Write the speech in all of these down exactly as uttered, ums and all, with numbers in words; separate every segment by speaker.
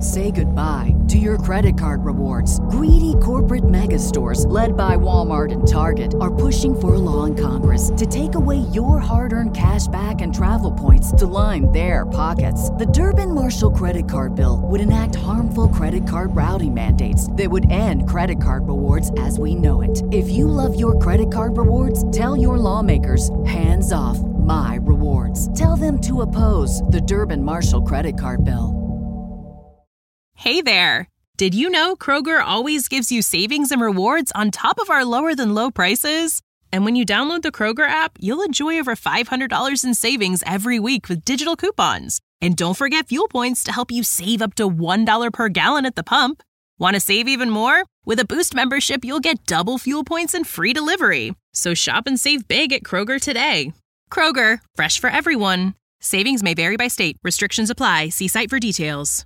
Speaker 1: Say goodbye to your credit card rewards. Greedy corporate mega stores, led by Walmart and Target, are pushing for a law in Congress to take away your hard-earned cash back and travel points to line their pockets. The Durbin-Marshall credit card bill would enact harmful credit card routing mandates that would end credit card rewards as we know it. If you love your credit card rewards, tell your lawmakers, hands off my rewards. Tell them to oppose the Durbin-Marshall credit card bill.
Speaker 2: Hey there! Did you know Kroger always gives you savings and rewards on top of our lower than low prices? And when you download the Kroger app, you'll enjoy over five hundred dollars in savings every week with digital coupons. And don't forget fuel points to help you save up to one dollar per gallon at the pump. Want to save even more? With a Boost membership, you'll get double fuel points and free delivery. So shop and save big at Kroger today. Kroger, fresh for everyone. Savings may vary by state. Restrictions apply. See site for details.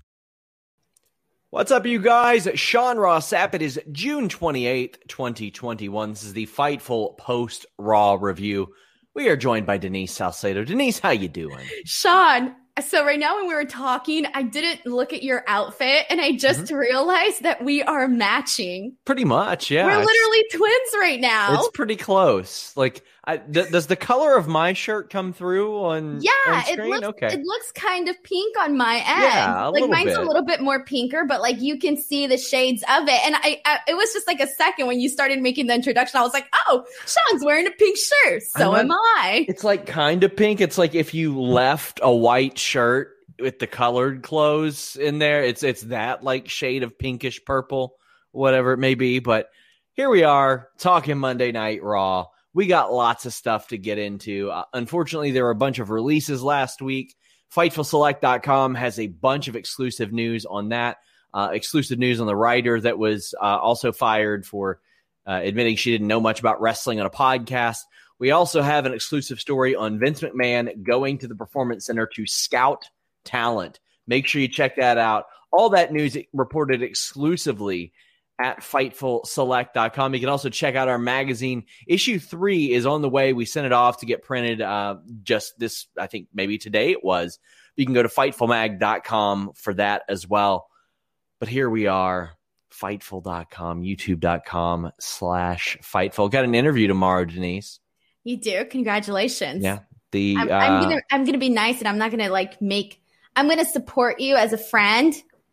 Speaker 3: What's up, you guys? Sean Ross Sapp. It is June twenty-eighth, twenty twenty-one. This is the Fightful Post-Raw review. We are joined by Denise Salcedo. Denise, how you doing?
Speaker 4: Sean, so right now when we were talking, I didn't look at your outfit, and I just mm-hmm. realized that we are matching.
Speaker 3: Pretty much, yeah.
Speaker 4: We're literally twins right now.
Speaker 3: It's pretty close. Like, I, th- does the color of my shirt come through on
Speaker 4: Yeah,
Speaker 3: on
Speaker 4: it
Speaker 3: screen?
Speaker 4: looks
Speaker 3: Okay.
Speaker 4: it looks kind of pink on my end.
Speaker 3: Yeah, a
Speaker 4: like
Speaker 3: little
Speaker 4: mine's
Speaker 3: bit.
Speaker 4: a little bit more pinker, but like you can see the shades of it. And I, I it was just like a second when you started making the introduction. I was like, oh, Sean's wearing a pink shirt. So
Speaker 3: not,
Speaker 4: am I.
Speaker 3: It's like kind of pink. It's like if you left a white shirt with the colored clothes in there, it's it's that like shade of pinkish purple, whatever it may be. But here we are talking Monday Night Raw. We got lots of stuff to get into. Uh, unfortunately, there were a bunch of releases last week. Fightful Select dot com has a bunch of exclusive news on that. Uh, exclusive news on the writer that was uh, also fired for uh, admitting she didn't know much about wrestling on a podcast. We also have an exclusive story on Vince McMahon going to the Performance Center to scout talent. Make sure you check that out. All that news reported exclusively at Fightful Select dot com. You can also check out our magazine. Issue three is on the way. We sent it off to get printed uh, just this, I think maybe today it was. You can go to Fightful Mag dot com for that as well. But here we are, Fightful dot com, YouTube dot com slash Fightful. Got an interview tomorrow, Denise.
Speaker 4: You do? Congratulations.
Speaker 3: Yeah. The
Speaker 4: I'm,
Speaker 3: uh,
Speaker 4: I'm gonna I'm gonna be nice, and I'm not gonna like make I'm gonna support you as a friend.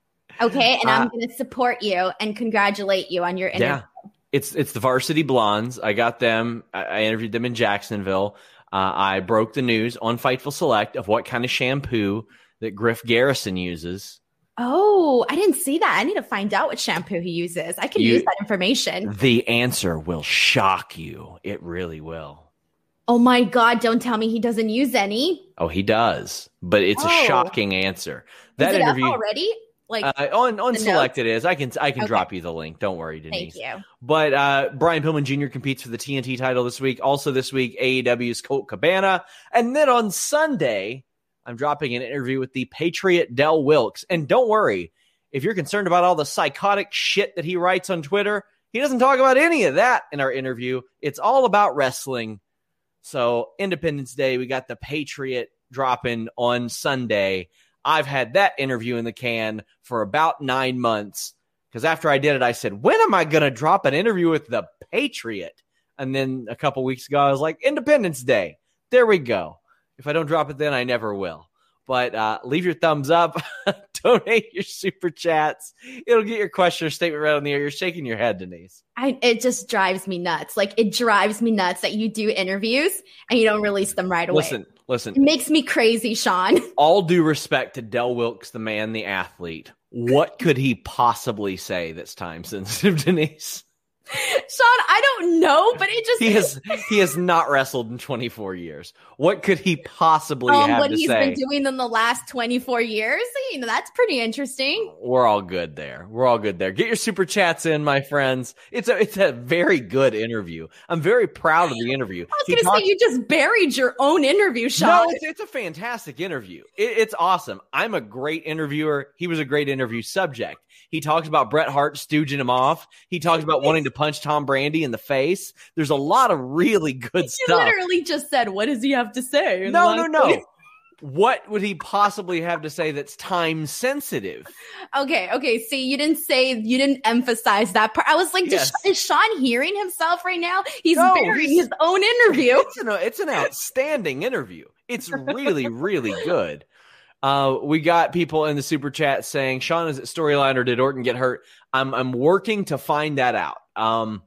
Speaker 4: Okay, and I'm uh, going to support you and congratulate you on your interview.
Speaker 3: Yeah, it's it's the Varsity Blondes. I got them. I, I interviewed them in Jacksonville. Uh, I broke the news on Fightful Select of what kind of shampoo that Griff Garrison uses.
Speaker 4: Oh, I didn't see that. I need to find out what shampoo he uses. I can you, use that information.
Speaker 3: The answer will shock you. It really will.
Speaker 4: Oh my God, don't tell me he doesn't use any.
Speaker 3: Oh, he does, but it's oh. a shocking answer. That
Speaker 4: Is it
Speaker 3: interview
Speaker 4: up already? Like
Speaker 3: uh, on on Select
Speaker 4: notes?
Speaker 3: It is. I can I can
Speaker 4: Okay.
Speaker 3: drop you the link. Don't worry, Denise.
Speaker 4: Thank you.
Speaker 3: But uh, Brian Pillman Junior competes for the T N T title this week. Also this week, A E W's Colt Cabana. And then on Sunday, I'm dropping an interview with the Patriot Del Wilkes. And don't worry, if you're concerned about all the psychotic shit that he writes on Twitter, he doesn't talk about any of that in our interview. It's all about wrestling. So Independence Day, we got the Patriot dropping on Sunday. I've had that interview in the can for about nine months because after I did it, I said, when am I going to drop an interview with the Patriot? And then a couple weeks ago, I was like, Independence Day. There we go. If I don't drop it then, I never will. But uh, leave your thumbs up. Donate your super chats. It'll get your question or statement right on the air. You're shaking your head, Denise.
Speaker 4: I, it just drives me nuts. Like, it drives me nuts that you do interviews and you don't release them right away.
Speaker 3: Listen, listen.
Speaker 4: It makes me crazy, Sean.
Speaker 3: All due respect to Del Wilkes, the man, the athlete. What could he possibly say that's time sensitive, Denise?
Speaker 4: Sean, I don't know, but it just
Speaker 3: he has he has not wrestled in twenty-four years. What could he possibly
Speaker 4: um,
Speaker 3: have
Speaker 4: what
Speaker 3: to
Speaker 4: he's
Speaker 3: say?
Speaker 4: been doing in the last twenty-four years? You know, that's pretty interesting.
Speaker 3: We're all good there. We're all good there. Get your super chats in, my friends. It's a it's a very good interview. I'm very proud of the interview.
Speaker 4: I was going to talks- say you just buried your own interview, Sean.
Speaker 3: No, it's, it's a fantastic interview. It, it's awesome. I'm a great interviewer. He was a great interview subject. He talks about Bret Hart stooging him off. He talks about wanting to punch Tom Brady in the face. There's a lot of really good
Speaker 4: you
Speaker 3: stuff.
Speaker 4: You literally just said, what does he have to say?
Speaker 3: No, no, no. what would he possibly have to say that's time sensitive?
Speaker 4: Okay, okay. See, you didn't say, you didn't emphasize that part. I was like, yes. is Sean hearing himself right now? He's no, burying he's, his own interview.
Speaker 3: It's an, it's an outstanding interview. It's really, really good. Uh, we got people in the super chat saying, Sean, is it storyline or did Orton get hurt? I'm I'm working to find that out. Um,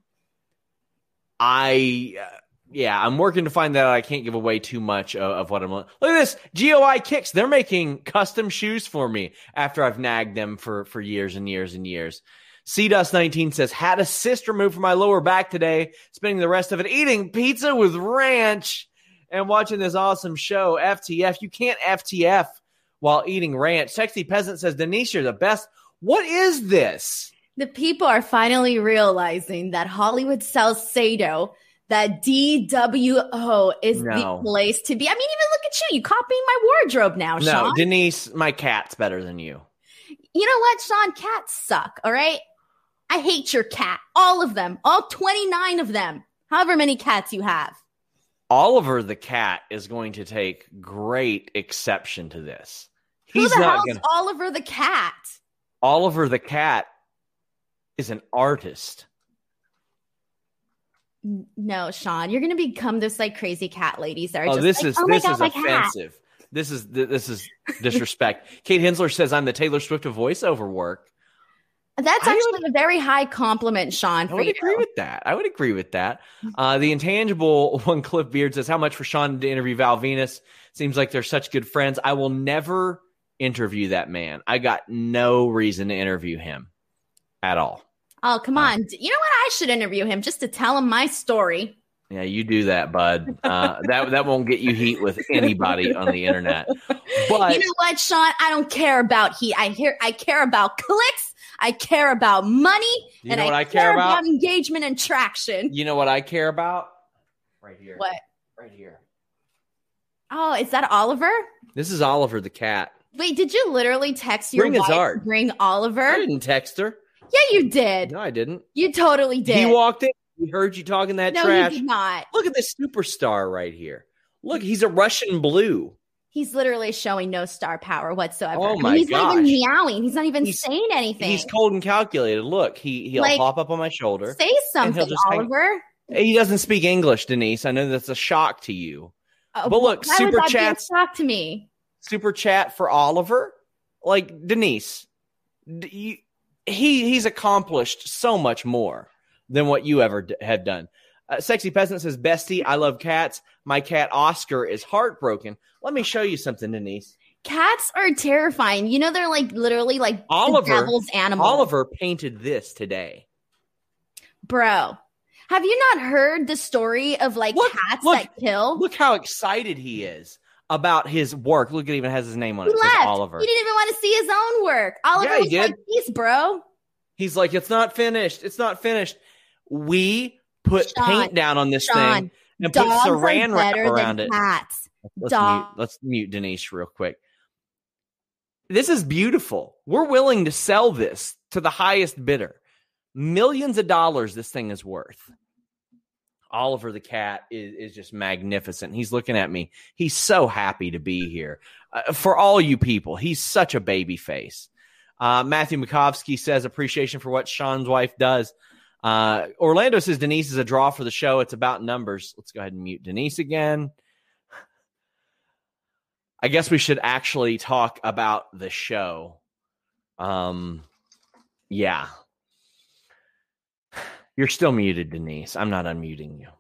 Speaker 3: I, uh, yeah, I'm working to find that out. I can't give away too much of, of what I'm. Look at this, G O I Kicks. They're making custom shoes for me after I've nagged them for for years and years and years. C Dust nineteen says, had a cyst removed from my lower back today, spending the rest of it eating pizza with ranch and watching this awesome show. F T F, you can't F T F while eating ranch. Sexy Peasant says, Denise, you're the best. What is this?
Speaker 4: The people are finally realizing that Hollywood sells Sato, that D W O is no. the place to be. I mean, even look at you. You copying my wardrobe now,
Speaker 3: no,
Speaker 4: Sean.
Speaker 3: No, Denise, my cat's better than you.
Speaker 4: You know what, Sean? Cats suck, all right? I hate your cat. All of them. All twenty-nine of them. However many cats you have.
Speaker 3: Oliver the cat is going to take great exception to this.
Speaker 4: He's Who the not hell's gonna... Oliver the cat?
Speaker 3: Oliver the cat is an artist.
Speaker 4: No, Sean, you're going to become this like crazy cat ladies that are
Speaker 3: oh,
Speaker 4: just
Speaker 3: this
Speaker 4: like,
Speaker 3: is
Speaker 4: oh
Speaker 3: this
Speaker 4: God,
Speaker 3: is offensive. Cat. This is this is disrespect. Kate Hensler says I'm the Taylor Swift of voiceover work.
Speaker 4: That's actually would, a very high compliment, Sean. For
Speaker 3: I would
Speaker 4: you.
Speaker 3: agree with that. I would agree with that. Uh, the intangible one, Cliff Beard says, "How much for Sean to interview Val Venus? Seems like they're such good friends. I will never interview that man. I got no reason to interview him at all."
Speaker 4: Oh, come on. Uh, you know what? I should interview him just to tell him my story.
Speaker 3: Yeah, you do that, bud. Uh, that that won't get you heat with anybody on the internet. But
Speaker 4: you know what, Sean? I don't care about heat. I hear. I care about clicks. I care about money.
Speaker 3: You
Speaker 4: and
Speaker 3: know what
Speaker 4: I,
Speaker 3: I care, care about?
Speaker 4: about engagement and traction.
Speaker 3: You know what I care about? Right here.
Speaker 4: What?
Speaker 3: Right here.
Speaker 4: Oh, is that Oliver?
Speaker 3: This is Oliver the cat.
Speaker 4: Wait, did you literally text your
Speaker 3: bring
Speaker 4: wife
Speaker 3: his art.
Speaker 4: Bring Oliver?
Speaker 3: I didn't text her.
Speaker 4: Yeah, you did.
Speaker 3: No, I didn't.
Speaker 4: You totally did.
Speaker 3: He walked in. He heard you talking that
Speaker 4: no,
Speaker 3: trash.
Speaker 4: No, he did not.
Speaker 3: Look at this superstar right here. Look, he's a Russian blue.
Speaker 4: He's literally showing no star power whatsoever.
Speaker 3: Oh my
Speaker 4: I mean, he's
Speaker 3: gosh.
Speaker 4: not even meowing. He's not even
Speaker 3: he's,
Speaker 4: saying anything.
Speaker 3: He's cold and calculated. Look, he he'll
Speaker 4: like,
Speaker 3: hop up on my shoulder.
Speaker 4: Say something, Oliver.
Speaker 3: Hang. He doesn't speak English, Denise. I know that's a shock to you.
Speaker 4: Uh,
Speaker 3: but look,
Speaker 4: why
Speaker 3: super
Speaker 4: would that
Speaker 3: chat.
Speaker 4: Be a shock to me.
Speaker 3: Super chat for Oliver. Like Denise, you, he he's accomplished so much more than what you ever d- have done. Uh, Sexy Peasant says, "Bestie, I love cats. My cat Oscar is heartbroken." Let me show you something, Denise.
Speaker 4: Cats are terrifying. You know, they're like literally like
Speaker 3: Oliver,
Speaker 4: the devil's animal.
Speaker 3: Oliver painted this today.
Speaker 4: Bro, have you not heard the story of like look, cats
Speaker 3: look,
Speaker 4: that kill?
Speaker 3: Look how excited he is about his work. Look, it even has his name on
Speaker 4: he
Speaker 3: it. It
Speaker 4: left.
Speaker 3: says Oliver.
Speaker 4: He didn't even want to see his own work. Oliver
Speaker 3: yeah, he
Speaker 4: was
Speaker 3: did.
Speaker 4: like, "Peace, bro."
Speaker 3: He's like, "It's not finished. It's not finished." We put Sean,
Speaker 4: Sean,
Speaker 3: paint down on this
Speaker 4: Sean,
Speaker 3: thing and put saran wrap around it.
Speaker 4: Cats.
Speaker 3: Let's mute, let's mute Denise real quick. This is beautiful. We're willing to sell this to the highest bidder. Millions of dollars this thing is worth. Oliver the cat is, is just magnificent. He's looking at me. He's so happy to be here. Uh, for all you people, he's such a baby face. Uh, Matthew Makovsky says, appreciation for what Sean's wife does. Uh, Orlando says, Denise is a draw for the show. It's about numbers. Let's go ahead and mute Denise again. I guess we should actually talk about the show. Um, yeah. You're still muted, Denise. I'm not unmuting you.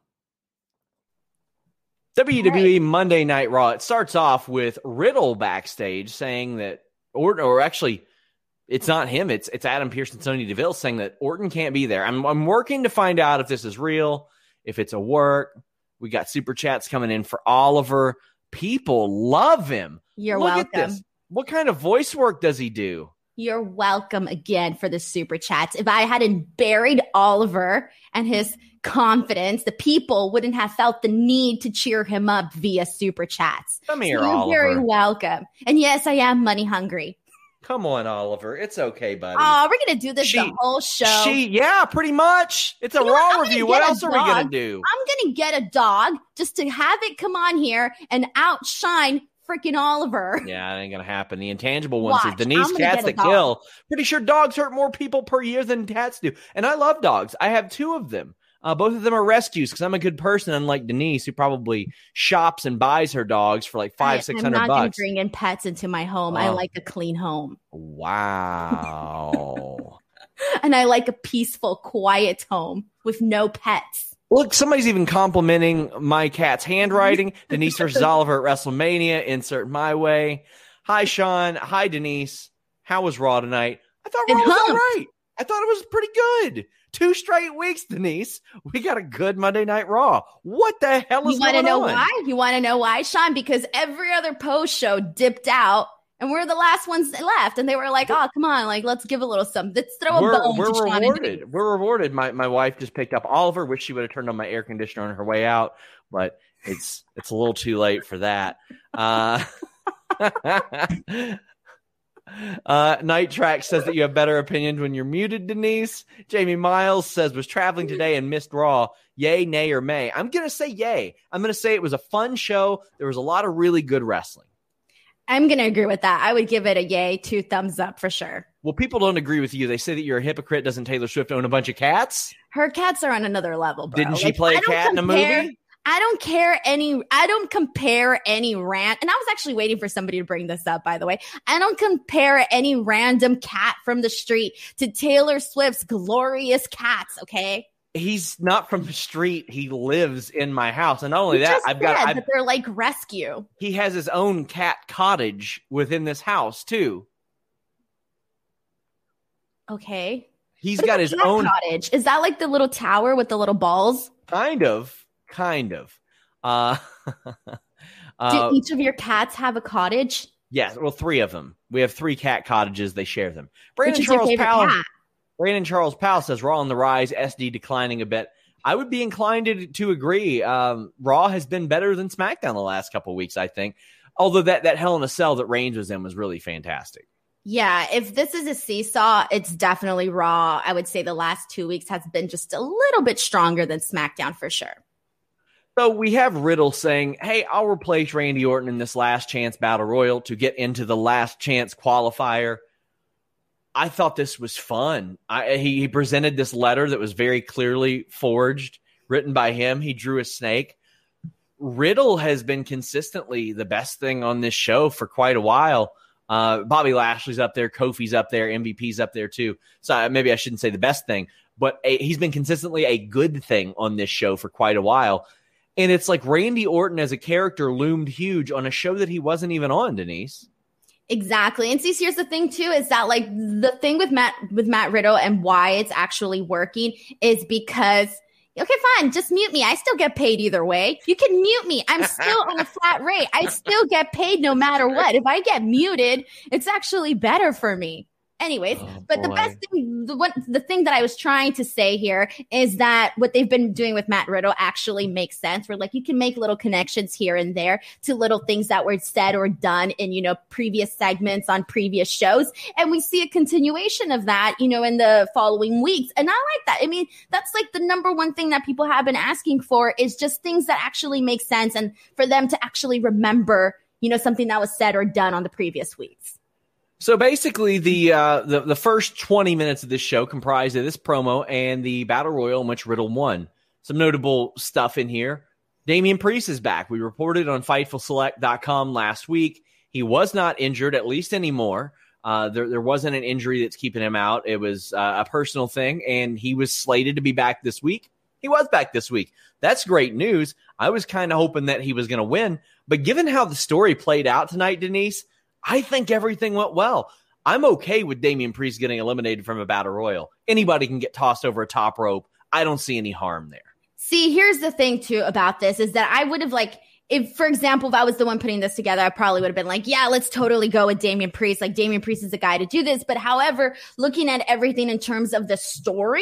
Speaker 3: W W E right. Monday Night Raw. It starts off with Riddle backstage saying that Orton, or actually, it's not him. It's it's Adam Pearce and Sonya Deville saying that Orton can't be there. I'm I'm working to find out if this is real, if it's a work. We got super chats coming in for Oliver. People love him.
Speaker 4: You're
Speaker 3: Look
Speaker 4: welcome.
Speaker 3: At this. What kind of voice work does he do?
Speaker 4: You're welcome again for the super chats. If I hadn't buried Oliver and his confidence, the people wouldn't have felt the need to cheer him up via super chats.
Speaker 3: Come here,
Speaker 4: so you're
Speaker 3: Oliver.
Speaker 4: Very welcome. And yes, I am money hungry.
Speaker 3: Come on, Oliver. It's okay, buddy.
Speaker 4: Oh, we're going to do this
Speaker 3: she,
Speaker 4: the whole show.
Speaker 3: She, yeah, pretty much. It's a you Raw review. What else are we going to do?
Speaker 4: I'm going to get a dog just to have it come on here and outshine freaking Oliver.
Speaker 3: Yeah, it ain't gonna happen. The intangible ones
Speaker 4: Watch,
Speaker 3: is Denise, cats that
Speaker 4: dog.
Speaker 3: kill. Pretty sure dogs hurt more people per year than cats do. And I love dogs. I have two of them. Uh, both of them are rescues because I'm a good person, unlike Denise, who probably shops and buys her dogs for like five,
Speaker 4: I,
Speaker 3: six
Speaker 4: I'm
Speaker 3: hundred
Speaker 4: not
Speaker 3: bucks.
Speaker 4: Bring in pets into my home.
Speaker 3: Oh.
Speaker 4: I like a clean home.
Speaker 3: Wow.
Speaker 4: And I like a peaceful, quiet home with no pets.
Speaker 3: Look, somebody's even complimenting my cat's handwriting. Denise versus Oliver at WrestleMania. Insert my way. Hi, Sean. Hi, Denise. How was Raw tonight? I thought Raw
Speaker 4: It
Speaker 3: was all
Speaker 4: humped.
Speaker 3: right. I thought it was pretty good. Two straight weeks, Denise. We got a good Monday Night Raw. What the hell is
Speaker 4: You want
Speaker 3: going
Speaker 4: to know
Speaker 3: on?
Speaker 4: why? You want to know why, Sean? Because every other post show dipped out, and we're the last ones left. And they were like, "Oh, come on, like let's give a little something. Let's throw a
Speaker 3: We're,
Speaker 4: bone
Speaker 3: we're
Speaker 4: to Sean and Denise."
Speaker 3: rewarded. We're rewarded. My my wife just picked up Oliver. Wish she would have turned on my air conditioner on her way out, but it's it's a little too late for that. Uh, Uh, Night Track says that you have better opinions when you're muted, Denise. Jamie Miles says was traveling today and missed Raw. Yay, nay, or may. I'm going to say yay. I'm going to say it was a fun show. There was a lot of really good wrestling.
Speaker 4: I'm going to agree with that. I would give it a yay, two thumbs up for sure.
Speaker 3: Well, people don't agree with you. They say that you're a hypocrite. Doesn't Taylor Swift own a bunch of cats?
Speaker 4: Her cats are on another level, bro.
Speaker 3: Didn't she
Speaker 4: Like,
Speaker 3: play
Speaker 4: I
Speaker 3: a
Speaker 4: don't
Speaker 3: cat in a
Speaker 4: compare-
Speaker 3: movie?
Speaker 4: I don't care any, I don't compare any rant. And I was actually waiting for somebody to bring this up, by the way. I don't compare any random cat from the street to Taylor Swift's glorious cats. Okay.
Speaker 3: He's not from the street. He lives in my house. And not only
Speaker 4: You
Speaker 3: that,
Speaker 4: just
Speaker 3: I've got,
Speaker 4: said
Speaker 3: I've,
Speaker 4: that they're like rescue.
Speaker 3: he has his own cat cottage within this house too.
Speaker 4: Okay.
Speaker 3: He's
Speaker 4: What
Speaker 3: got
Speaker 4: about
Speaker 3: his
Speaker 4: cat
Speaker 3: own
Speaker 4: cottage. Is that like the little tower with the little balls?
Speaker 3: kind of, kind of. Uh,
Speaker 4: Do
Speaker 3: uh,
Speaker 4: each of your cats have a cottage?
Speaker 3: yes, well, three of them. We have three cat cottages. They share them. Brandon
Speaker 4: Which is your
Speaker 3: Charles
Speaker 4: favorite
Speaker 3: Powell.
Speaker 4: cat?
Speaker 3: Brandon Charles Powell says Raw on the rise, S D declining a bit. I would be inclined to, to agree. Um, Raw has been better than SmackDown the last couple of weeks, I think. Although that, that Hell in a Cell that Reigns was in was really fantastic.
Speaker 4: Yeah, if this is a seesaw, it's definitely Raw. I would say the last two weeks has been just a little bit stronger than SmackDown for sure.
Speaker 3: So we have Riddle saying, hey, I'll replace Randy Orton in this last chance battle royal to get into the last chance qualifier. I thought this was fun. I, he, he presented this letter that was very clearly forged, written by him. He drew a snake. Riddle has been consistently the best thing on this show for quite a while. Uh, Bobby Lashley's up there. Kofi's up there. M V P's up there too. So maybe I shouldn't say the best thing, but a, he's been consistently a good thing on this show for quite a while. And it's like Randy Orton as a character loomed huge on a show that he wasn't even on, Denise.
Speaker 4: Exactly. And see, here's the thing too, is that like the thing with Matt, with Matt Riddle and why it's actually working is because, okay, fine, just mute me. I still get paid either way. You can mute me. I'm still on a flat rate. I still get paid no matter what. If I get muted, it's actually better for me. Anyways,
Speaker 3: Oh,
Speaker 4: but the
Speaker 3: boy.
Speaker 4: best thing, the, what, the thing that I was trying to say here is that what they've been doing with Matt Riddle actually makes sense. Where like you can make little connections here and there to little things that were said or done in, you know, previous segments on previous shows. And we see a continuation of that, you know, in the following weeks. And I like that. I mean, that's like the number one thing that people have been asking for is just things that actually make sense and for them to actually remember, you know, something that was said or done on the previous weeks.
Speaker 3: So basically, the, uh, the the first twenty minutes of this show comprised of this promo and the Battle Royal in which Riddle won. Some notable stuff in here. Damian Priest is back. We reported on Fightful Select dot com last week. He was not injured, at least anymore. Uh, there, there wasn't an injury that's keeping him out. It was uh, a personal thing, and he was slated to be back this week. He was back this week. That's great news. I was kind of hoping that he was going to win. But given how the story played out tonight, Denise, I think everything went well. I'm okay with Damian Priest getting eliminated from a battle royal. Anybody can get tossed over a top rope. I don't see any harm there.
Speaker 4: See, here's the thing too about this is that I would have like, if, for example, if I was the one putting this together, I probably would have been like, yeah, let's totally go with Damian Priest. Like Damian Priest is the guy to do this. But however, looking at everything in terms of the story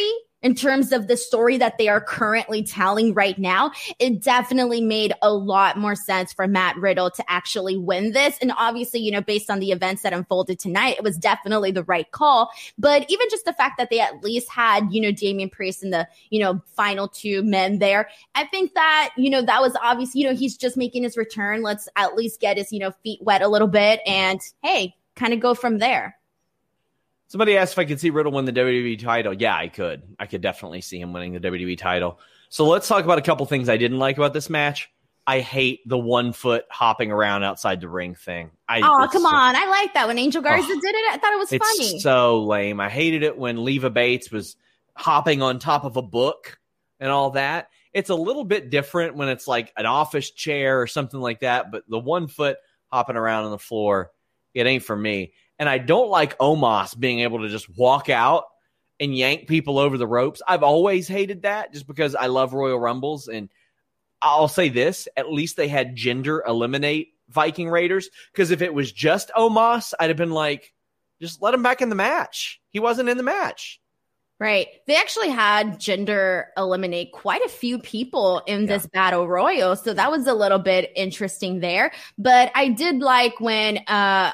Speaker 4: in terms of the story that they are currently telling right now, it definitely made a lot more sense for Matt Riddle to actually win this. And obviously, you know, based on the events that unfolded tonight, it was definitely the right call. But even just the fact that they at least had, you know, Damian Priest in the, you know, final two men there, I think that, you know, that was obvious. You know, he's just making his return. Let's at least get his, you know, feet wet a little bit and, hey, kind of go from there.
Speaker 3: Somebody asked if I could see Riddle win the W W E title. Yeah, I could. I could definitely see him winning the W W E title. So let's talk about a couple things I didn't like about this match. I hate the one foot hopping around outside the ring thing. I,
Speaker 4: oh, come so, on. I like that. When Angel Garza oh, did it, I thought it was
Speaker 3: it's
Speaker 4: funny.
Speaker 3: It's so lame. I hated it when Leva Bates was hopping on top of a book and all that. It's a little bit different when it's like an office chair or something like that, but the one foot hopping around on the floor, it ain't for me. And I don't like Omos being able to just walk out and yank people over the ropes. I've always hated that just because I love Royal Rumbles. And I'll say this, at least they had Jinder eliminate Viking Raiders. Because if it was just Omos, I'd have been like, just let him back in the match. He wasn't in the match.
Speaker 4: Right. They actually had Jinder eliminate quite a few people in yeah. this battle royal. So that was a little bit interesting there. But I did like when uh,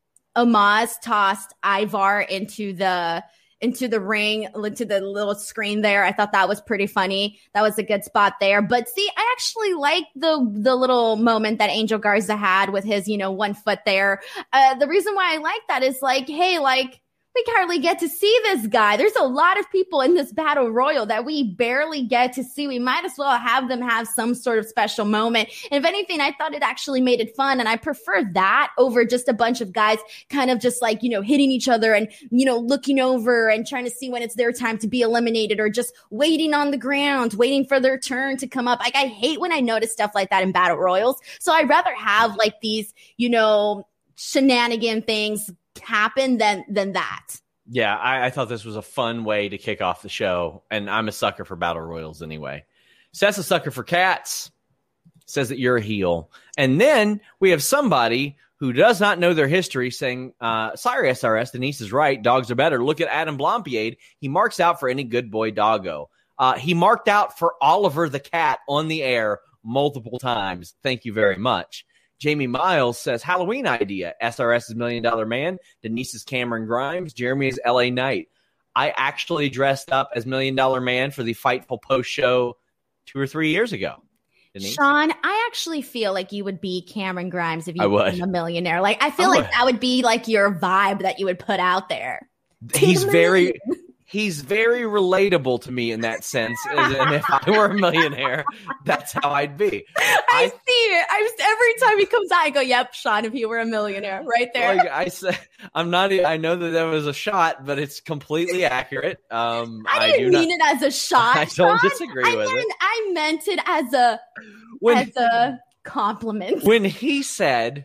Speaker 4: Omos tossed Ivar into the into the ring, into the little screen there. I thought that was pretty funny. That was a good spot there. But see, I actually like the the little moment that Angel Garza had with his, you know, one foot there. Uh, the reason why I like that is like, hey, like, we hardly get to see this guy. There's a lot of people in this battle royal that we barely get to see. We might as well have them have some sort of special moment. And if anything, I thought it actually made it fun. And I prefer that over just a bunch of guys kind of just like, you know, hitting each other and, you know, looking over and trying to see when it's their time to be eliminated or just waiting on the ground, waiting for their turn to come up. Like, I hate when I notice stuff like that in battle royals. So I'd rather have like these, you know, shenanigan things happen than than that.
Speaker 3: Yeah, I, I thought this was a fun way to kick off the show, and I'm a sucker for battle royals anyway. Seth's a sucker for cats, says that you're a heel. And then we have somebody who does not know their history saying, uh, sorry, S R S, Denise is right, dogs are better. Look at Adam Blompiade. He marks out for any good boy doggo. Uh, he marked out for Oliver the cat on the air multiple times. Thank you very much. Jamie Miles says, Halloween idea. S R S is Million Dollar Man. Denise is Cameron Grimes. Jeremy is L A Knight. I actually dressed up as Million Dollar Man for the Fightful post show two or three years ago. Denise?
Speaker 4: Sean, I actually feel like you would be Cameron Grimes if you
Speaker 3: were
Speaker 4: a millionaire. Like, I feel I like that would be like your vibe that you would put out there.
Speaker 3: He's very... He's very relatable to me in that sense. And if I were a millionaire, that's how I'd be.
Speaker 4: I, I see it. I just, every time he comes out, I go, yep, Sean, if you were a millionaire, right there.
Speaker 3: Like I said, I'm not, I know that that was a shot, but it's completely accurate. Um,
Speaker 4: I didn't I mean not, it as a shot.
Speaker 3: I don't Sean. disagree
Speaker 4: I
Speaker 3: with
Speaker 4: meant,
Speaker 3: it.
Speaker 4: I meant it as a, when, as a compliment.
Speaker 3: When he said,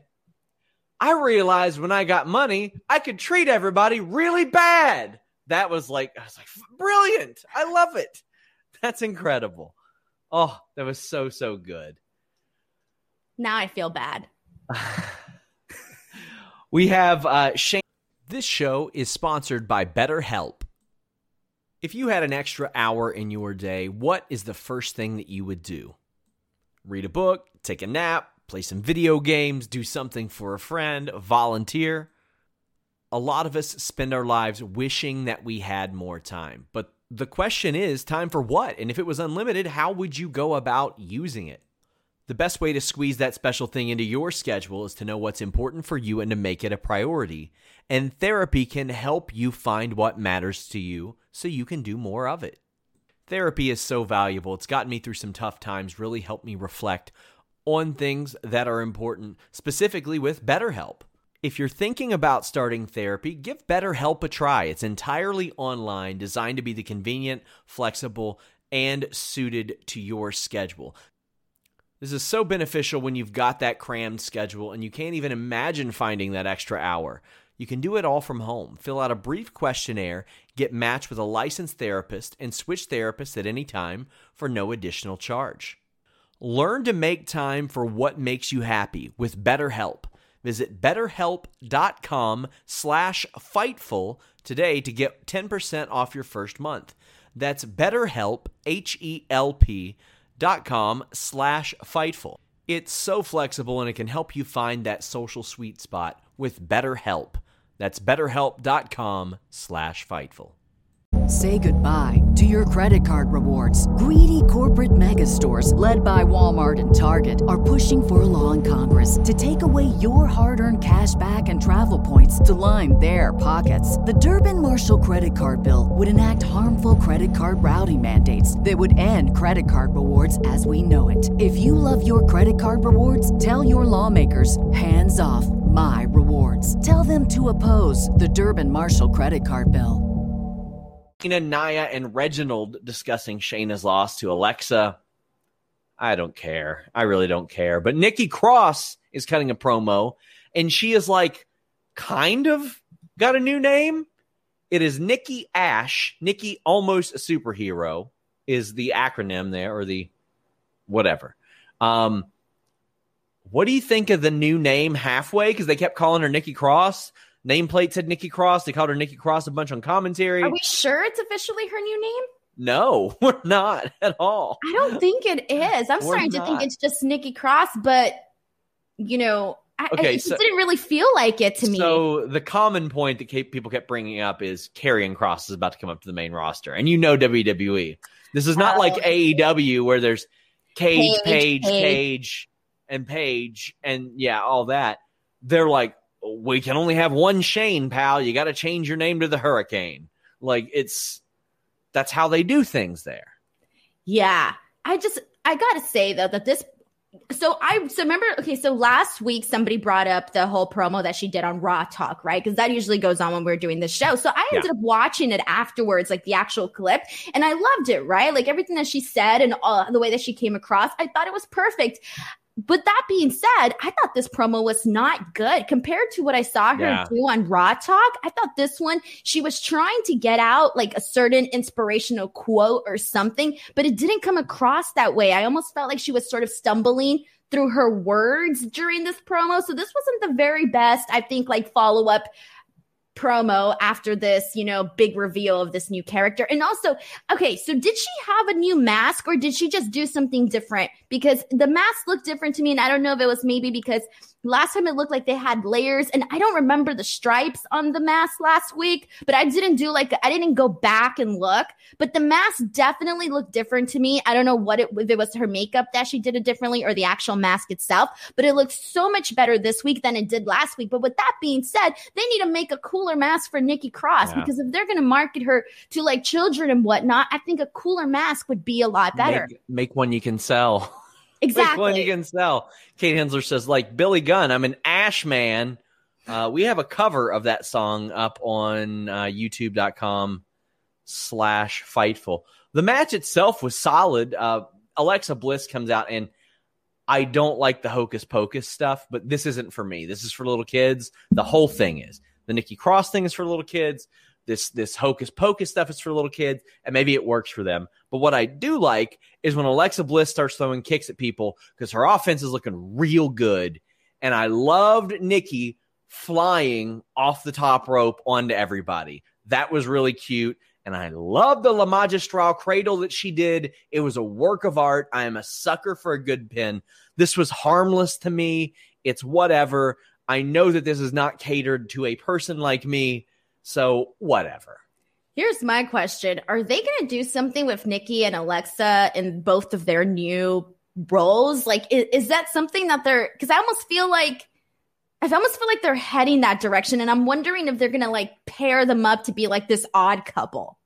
Speaker 3: I realized when I got money, I could treat everybody really bad. That was like, I was like, brilliant. I love it. That's incredible. Oh, that was so, so good.
Speaker 4: Now I feel bad.
Speaker 3: We have uh, Shane. This show is sponsored by BetterHelp. If you had an extra hour in your day, what is the first thing that you would do? Read a book, take a nap, play some video games, do something for a friend, volunteer. A lot of us spend our lives wishing that we had more time. But the question is, time for what? And if it was unlimited, how would you go about using it? The best way to squeeze that special thing into your schedule is to know what's important for you and to make it a priority. And therapy can help you find what matters to you so you can do more of it. Therapy is so valuable. It's gotten me through some tough times, really helped me reflect on things that are important, specifically with BetterHelp. If you're thinking about starting therapy, give BetterHelp a try. It's entirely online, designed to be the convenient, flexible, and suited to your schedule. This is so beneficial when you've got that crammed schedule and you can't even imagine finding that extra hour. You can do it all from home. Fill out a brief questionnaire, get matched with a licensed therapist, and switch therapists at any time for no additional charge. Learn to make time for what makes you happy with BetterHelp. Visit betterhelp.com slash Fightful today to get ten percent off your first month. That's BetterHelp, H E L P dot com slash Fightful. It's so flexible and it can help you find that social sweet spot with BetterHelp. That's BetterHelp.com slash Fightful.
Speaker 1: Say goodbye to your credit card rewards. Greedy corporate mega stores, led by Walmart and Target, are pushing for a law in Congress to take away your hard-earned cash back and travel points to line their pockets. The Durbin-Marshall credit card bill would enact harmful credit card routing mandates that would end credit card rewards as we know it. If you love your credit card rewards, tell your lawmakers, hands off my rewards. Tell them to oppose the Durbin-Marshall credit card bill.
Speaker 3: Nia and Reginald discussing Shayna's loss to Alexa. I don't care. I really don't care. But Nikki Cross is cutting a promo, and she is like kind of got a new name. It is Nikki Ash. Nikki Almost a Superhero is the acronym there, or the whatever. Um, what do you think of the new name halfway? Because they kept calling her Nikki Cross. Nameplate said Nikki Cross. They called her Nikki Cross a bunch on commentary.
Speaker 4: Are we sure it's officially her new name?
Speaker 3: No, we're not at all.
Speaker 4: I don't think it is. I'm
Speaker 3: We're
Speaker 4: starting to
Speaker 3: not.
Speaker 4: think it's just Nikki Cross, but, you know, I,
Speaker 3: Okay,
Speaker 4: I, it
Speaker 3: so-
Speaker 4: didn't really feel like it to me.
Speaker 3: So the common point that keep, people kept bringing up is Karrion Kross is about to come up to the main roster. And you know W W E. This is not
Speaker 4: Oh.
Speaker 3: like A E W where there's Cage,
Speaker 4: Page,
Speaker 3: Page,
Speaker 4: Page.
Speaker 3: Cage, and Page, and yeah, all that. They're like, we can only have one Shane, pal. You got to change your name to the Hurricane. Like, it's that's how they do things there.
Speaker 4: Yeah. I just, I got to say, though, that this, so I, so remember, okay, so last week somebody brought up the whole promo that she did on Raw Talk, right? Because that usually goes on when we're doing the show. So I ended
Speaker 3: Yeah.
Speaker 4: up watching it afterwards, like the actual clip, and I loved it, right? Like everything that she said and all, the way that she came across, I thought it was perfect. But that being said, I thought this promo was not good compared to what I saw her
Speaker 3: Yeah.
Speaker 4: do on Raw Talk. I thought this one, she was trying to get out like a certain inspirational quote or something, but it didn't come across that way. I almost felt like she was sort of stumbling through her words during this promo. So this wasn't the very best, I think, like follow-up promo after this, you know, big reveal of this new character. And also, okay, so did she have a new mask or did she just do something different? Because the mask looked different to me, and I don't know if it was maybe because last time it looked like they had layers, and I don't remember the stripes on the mask last week, but I didn't do like, I didn't go back and look, but the mask definitely looked different to me. I don't know what it, if it was her makeup that she did it differently or the actual mask itself, but it looked so much better this week than it did last week. But with that being said, they need to make a cooler mask for Nikki Cross,
Speaker 3: Yeah.
Speaker 4: because if they're going to market her to like children and whatnot, I think a cooler mask would be a lot better.
Speaker 3: Make, make one you can sell.
Speaker 4: Exactly.
Speaker 3: Which one you can sell? Kate Hensler says, like Billy Gunn, I'm an Ash man. Uh, we have a cover of that song up on uh, youtube.com slash Fightful. The match itself was solid. Uh, Alexa Bliss comes out, and I don't like the hocus pocus stuff, but this isn't for me. This is for little kids. The whole thing is. The Nikki Cross thing is for little kids. This this hocus pocus stuff is for little kids, and maybe it works for them. But what I do like is when Alexa Bliss starts throwing kicks at people, because her offense is looking real good. And I loved Nikki flying off the top rope onto everybody. That was really cute. And I love the La Magistral cradle that she did. It was a work of art. I am a sucker for a good pin. This was harmless to me. It's whatever. I know that this is not catered to a person like me. So whatever.
Speaker 4: Here's my question. Are they going to do something with Nikki and Alexa in both of their new roles? Like, is, is that something that they're, because I almost feel like, I almost feel like they're heading that direction. And I'm wondering if they're going to like pair them up to be like this odd couple.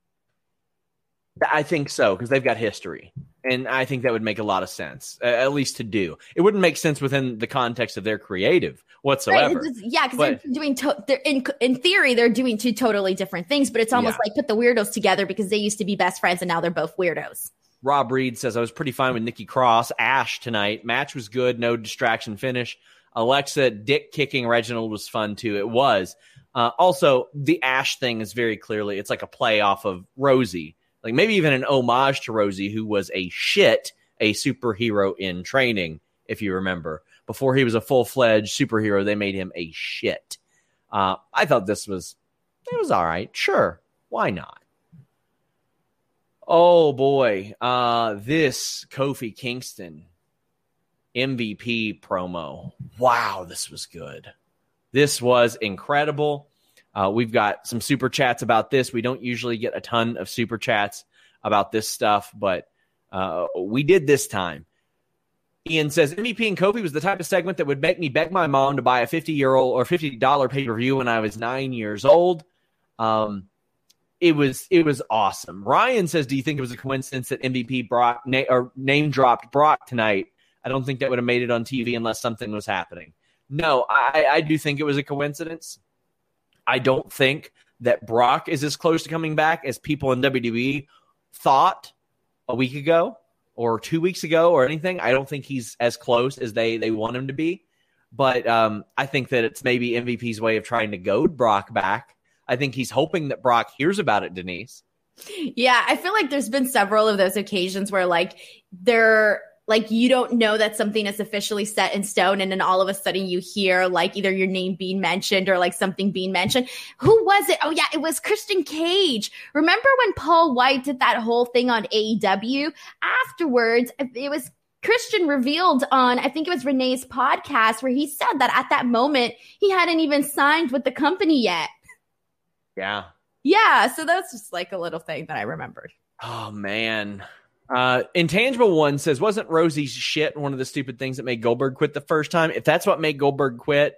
Speaker 3: I think so, because they've got history. And I think that would make a lot of sense, uh, at least to do. It wouldn't make sense within the context of their creative whatsoever.
Speaker 4: Right? It's just- yeah, because
Speaker 3: But-
Speaker 4: they're doing, to- they're in in theory, they're doing two totally different things, but it's almost
Speaker 3: Yeah.
Speaker 4: like put the weirdos together because they used to be best friends and now they're both weirdos.
Speaker 3: Rob Reed says, I was pretty fine with Nikki Cross. Ash tonight. Match was good. No distraction finish. Alexa dick kicking Reginald was fun too. It was. Uh, also, the Ash thing is very clearly, it's like a play off of Rosie. Like maybe even an homage to Rosie, who was a shit, a superhero in training, if you remember. Before he was a full-fledged superhero, they made him a shit. Uh, I thought this was, it was all right. Sure. Why not? Oh boy, uh, this Kofi Kingston M V P promo. Wow, this was good. This was incredible. Uh, we've got some super chats about this. We don't usually get a ton of super chats about this stuff, but uh, we did this time. Ian says, M V P and Kofi was the type of segment that would make me beg my mom to buy a fifty-year-old or fifty dollars pay-per-view when I was nine years old. Um, it was it was awesome. Ryan says, do you think it was a coincidence that M V P Brock na- or name dropped Brock tonight? I don't think that would have made it on T V unless something was happening. No, I, I do think it was a coincidence. I don't think that Brock is as close to coming back as people in W W E thought a week ago or two weeks ago or anything. I don't think he's as close as they, they want him to be. But um, I think that it's maybe M V P's way of trying to goad Brock back. I think he's hoping that Brock hears about it, Denise.
Speaker 4: Yeah, I feel like there's been several of those occasions where like they're like you don't know that something is officially set in stone, and then all of a sudden you hear like either your name being mentioned or like something being mentioned. Who was it? Oh yeah, it was Christian Cage. Remember when Paul White did that whole thing on A E W? Afterwards, it was Christian revealed on, I think it was Renee's podcast, where he said that at that moment he hadn't even signed with the company yet.
Speaker 3: Yeah.
Speaker 4: Yeah, so that's just like a little thing that I remembered.
Speaker 3: Oh, man. Uh, Intangible One says, wasn't Rosie's shit one of the stupid things that made Goldberg quit the first time? If that's what made Goldberg quit,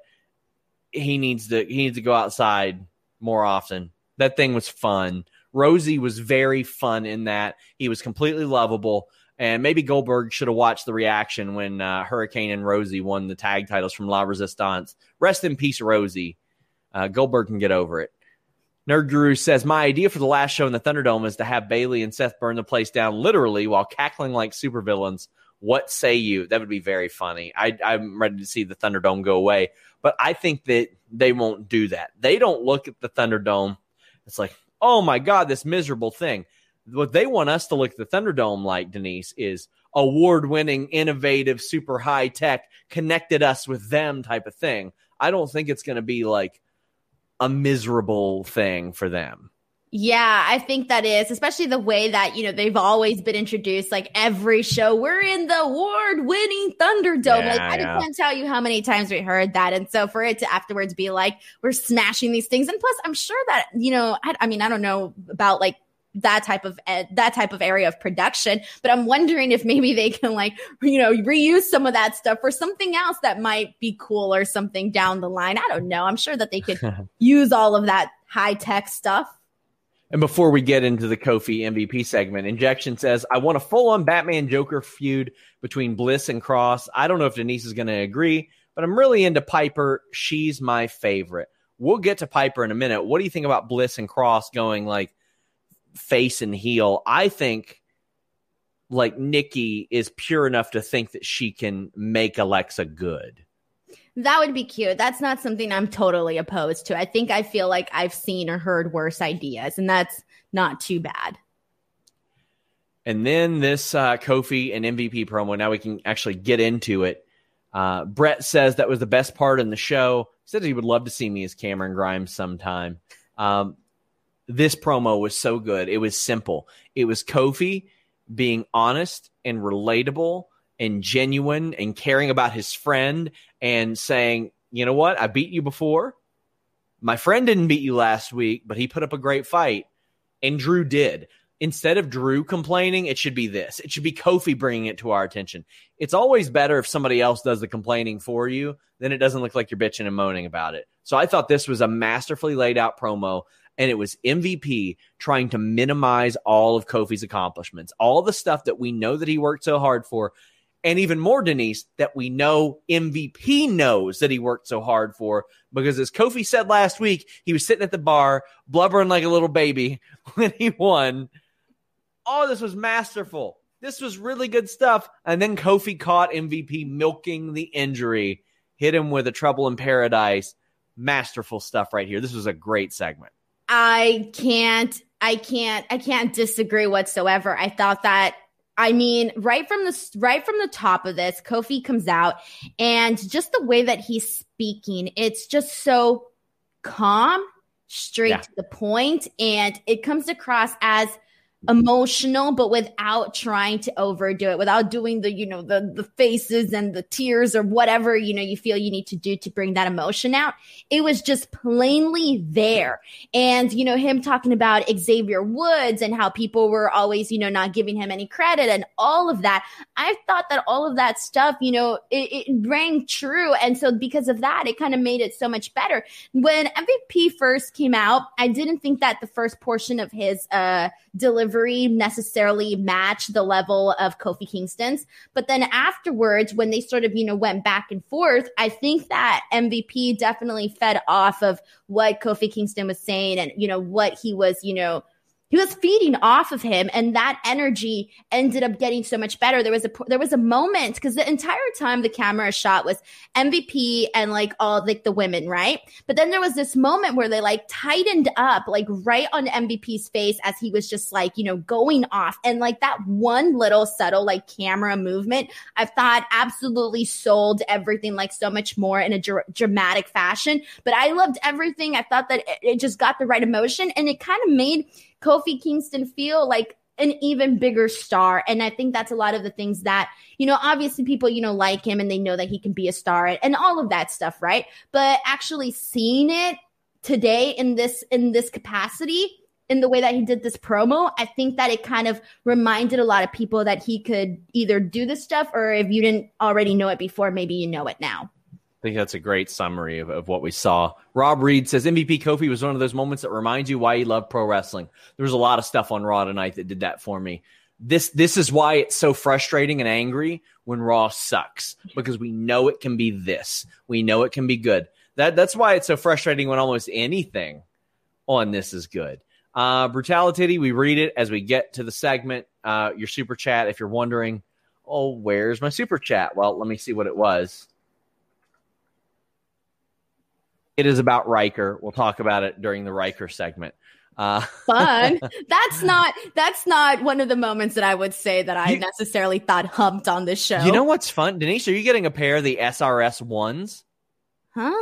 Speaker 3: he needs to he needs to go outside more often. That thing was fun. Rosie was very fun in that. He was completely lovable. And maybe Goldberg should have watched the reaction when uh, Hurricane and Rosie won the tag titles from La Resistance. Rest in peace, Rosie. Uh, Goldberg can get over it. Nerd Guru says, my idea for the last show in the Thunderdome is to have Bayley and Seth burn the place down literally while cackling like supervillains. What say you? That would be very funny. I, I'm ready to see the Thunderdome go away. But I think that they won't do that. They don't look at the Thunderdome. It's like, oh, my God, this miserable thing. What they want us to look at the Thunderdome like, Denise, is award-winning, innovative, super high-tech, connected us with them type of thing. I don't think it's going to be like a miserable thing for them.
Speaker 4: Yeah, I think that is, especially the way that, you know, they've always been introduced, like every show, we're in the award-winning Thunderdome.
Speaker 3: Yeah,
Speaker 4: like, I
Speaker 3: yeah.
Speaker 4: can't tell you how many times we heard that. And so for it to afterwards be like, we're smashing these things. And plus, I'm sure that, you know, I, I mean, I don't know about like that type of ed, that type of area of production, but I'm wondering if maybe they can like, you know, reuse some of that stuff for something else that might be cool or something down the line. I don't know. I'm sure that they could use all of that high tech stuff.
Speaker 3: And before we get into the Kofi M V P segment, Injection says, I want a full-on Batman Joker feud between Bliss and Cross. I don't know if Denise is going to agree, but I'm really into Piper. She's my favorite. We'll get to Piper in a minute. What do you think about Bliss and Cross going like face and heel? I think like Nikki is pure enough to think that she can make Alexa good.
Speaker 4: That would be cute. That's not something I'm totally opposed to. I think I feel like I've seen or heard worse ideas, and that's not too bad.
Speaker 3: And then this uh, Kofi and M V P promo. Now we can actually get into it. Uh, Brett says that was the best part in the show. He said he would love to see me as Cameron Grimes sometime. Um, this promo was so good. It was simple. It was Kofi being honest and relatable and genuine and caring about his friend and saying, you know what? I beat you before. My friend didn't beat you last week, but he put up a great fight. And Drew did. Instead of Drew complaining, it should be this. It should be Kofi bringing it to our attention. It's always better if somebody else does the complaining for you, then it doesn't look like you're bitching and moaning about it. So I thought this was a masterfully laid out promo, and it was M V P trying to minimize all of Kofi's accomplishments, all the stuff that we know that he worked so hard for. And even more, Denise, that we know M V P knows that he worked so hard for, because as Kofi said last week, he was sitting at the bar, blubbering like a little baby when he won. Oh, this was masterful. This was really good stuff. And then Kofi caught M V P milking the injury, hit him with a Trouble in Paradise. Masterful stuff right here. This was a great segment.
Speaker 4: I can't, I can't, I can't disagree whatsoever. I thought that, I mean, right from the right from the top of this, Kofi comes out, and just the way that he's speaking, it's just so calm, straight
Speaker 3: yeah.
Speaker 4: to the point, and it comes across as emotional, but without trying to overdo it, without doing the, you know, the, the faces and the tears or whatever, you know, you feel you need to do to bring that emotion out. It was just plainly there. And, you know, him talking about Xavier Woods and how people were always, you know, not giving him any credit and all of that. I thought that all of that stuff, you know, it, it rang true. And so because of that, it kind of made it so much better. When M V P first came out, I didn't think that the first portion of his uh, delivery necessarily matched the level of Kofi Kingston's. But then afterwards, when they sort of, you know, went back and forth, I think that M V P definitely fed off of what Kofi Kingston was saying and, you know, what he was, you know, he was feeding off of him, and that energy ended up getting so much better. There was a there was a moment because the entire time the camera shot was M V P and like all like the women, right? But then there was this moment where they like tightened up like right on M V P's face as he was just like, you know, going off, and like that one little subtle like camera movement, I thought absolutely sold everything like so much more in a dr- dramatic fashion. But I loved everything. I thought that it, it just got the right emotion, and it kind of made Kofi Kingston feel like an even bigger star. And I think that's a lot of the things that, you know, obviously people, you know, like him and they know that he can be a star and, and all of that stuff, right? But actually seeing it today in this in this capacity, in the way that he did this promo, I think that it kind of reminded a lot of people that he could either do this stuff, or if you didn't already know it before, maybe you know it now.
Speaker 3: I think that's a great summary of, of what we saw. Rob Reed says M V P Kofi was one of those moments that reminds you why you love pro wrestling. There was a lot of stuff on Raw tonight that did that for me. This this is why it's so frustrating and angry when Raw sucks, because we know it can be this. We know it can be good. That That's why it's so frustrating when almost anything on this is good. Uh, Brutality, we read it as we get to the segment. Uh, your super chat, if you're wondering, oh, where's my super chat? Well, let me see what it was. It is about Riker. We'll talk about it during the Riker segment. Uh,
Speaker 4: Fun. That's not that's not one of the moments that I would say that I you, necessarily thought humped on this show.
Speaker 3: You know what's fun? Denise, are you getting a pair of the S R S ones?
Speaker 4: Huh?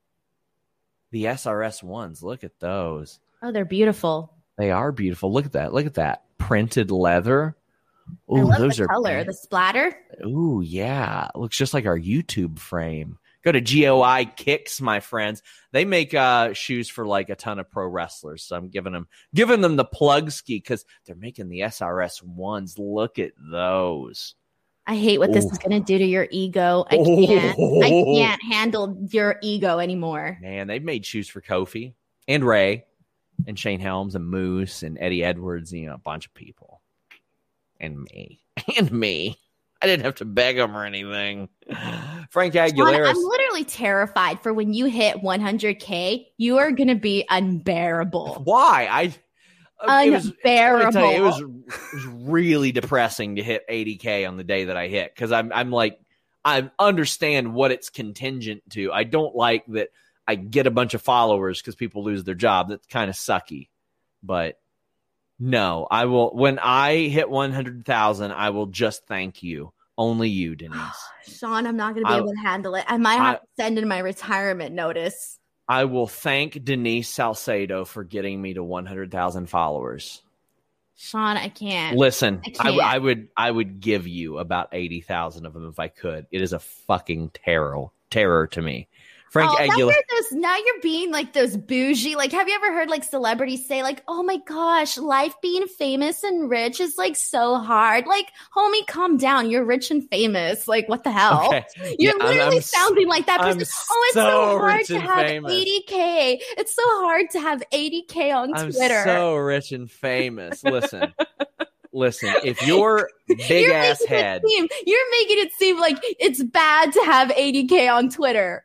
Speaker 3: The S R S ones. Look at those.
Speaker 4: Oh, they're beautiful.
Speaker 3: They are beautiful. Look at that. Look at that. Printed leather.
Speaker 4: Oh, those the are color, bad. The splatter.
Speaker 3: Ooh, yeah. It looks just like our YouTube frame. Go to G O I Kicks, my friends. They make uh, shoes for like a ton of pro wrestlers. So I'm giving them giving them the plug ski because they're making the S R S ones. Look at those.
Speaker 4: I hate what Ooh. This is going to do to your ego. I can't. Oh. I can't handle your ego anymore.
Speaker 3: Man, they've made shoes for Kofi and Ray and Shane Helms and Moose and Eddie Edwards. You know, a bunch of people. And me. And me. I didn't have to beg them or anything. Frank Aguilera.
Speaker 4: I'm literally terrified for when you hit one hundred K. You are going to be unbearable.
Speaker 3: Why? I
Speaker 4: unbearable.
Speaker 3: It was, it, was, it was really depressing to hit eighty K on the day that I hit because I'm I'm like I understand what it's contingent to. I don't like that I get a bunch of followers because people lose their job. That's kind of sucky, but. No, I will. When I hit one hundred thousand, I will just thank you. Only you, Denise.
Speaker 4: Sean, I'm not going to be I, able to handle it. I might have I, to send in my retirement notice.
Speaker 3: I will thank Denise Salcedo for getting me to one hundred thousand followers.
Speaker 4: Sean, I can't.
Speaker 3: Listen,
Speaker 4: I, can't.
Speaker 3: I, I would I would give you about eighty thousand of them if I could. It is a fucking terror, terror to me. Frank
Speaker 4: oh,
Speaker 3: Aguilera.
Speaker 4: Now you're, those, now you're being like those bougie. Like, have you ever heard like celebrities say like, oh my gosh, life being famous and rich is like so hard. Like, homie, calm down. You're rich and famous. Like, what the hell? Okay. You're
Speaker 3: yeah,
Speaker 4: literally
Speaker 3: I'm, I'm,
Speaker 4: sounding like that person.
Speaker 3: I'm
Speaker 4: oh, it's so,
Speaker 3: so
Speaker 4: hard to have
Speaker 3: famous.
Speaker 4: eighty K. It's so hard to have eighty K on
Speaker 3: I'm
Speaker 4: Twitter.
Speaker 3: I'm so rich and famous. Listen. Listen, if your big
Speaker 4: you're
Speaker 3: ass head.
Speaker 4: Seem, you're making it seem like it's bad to have eighty K on Twitter.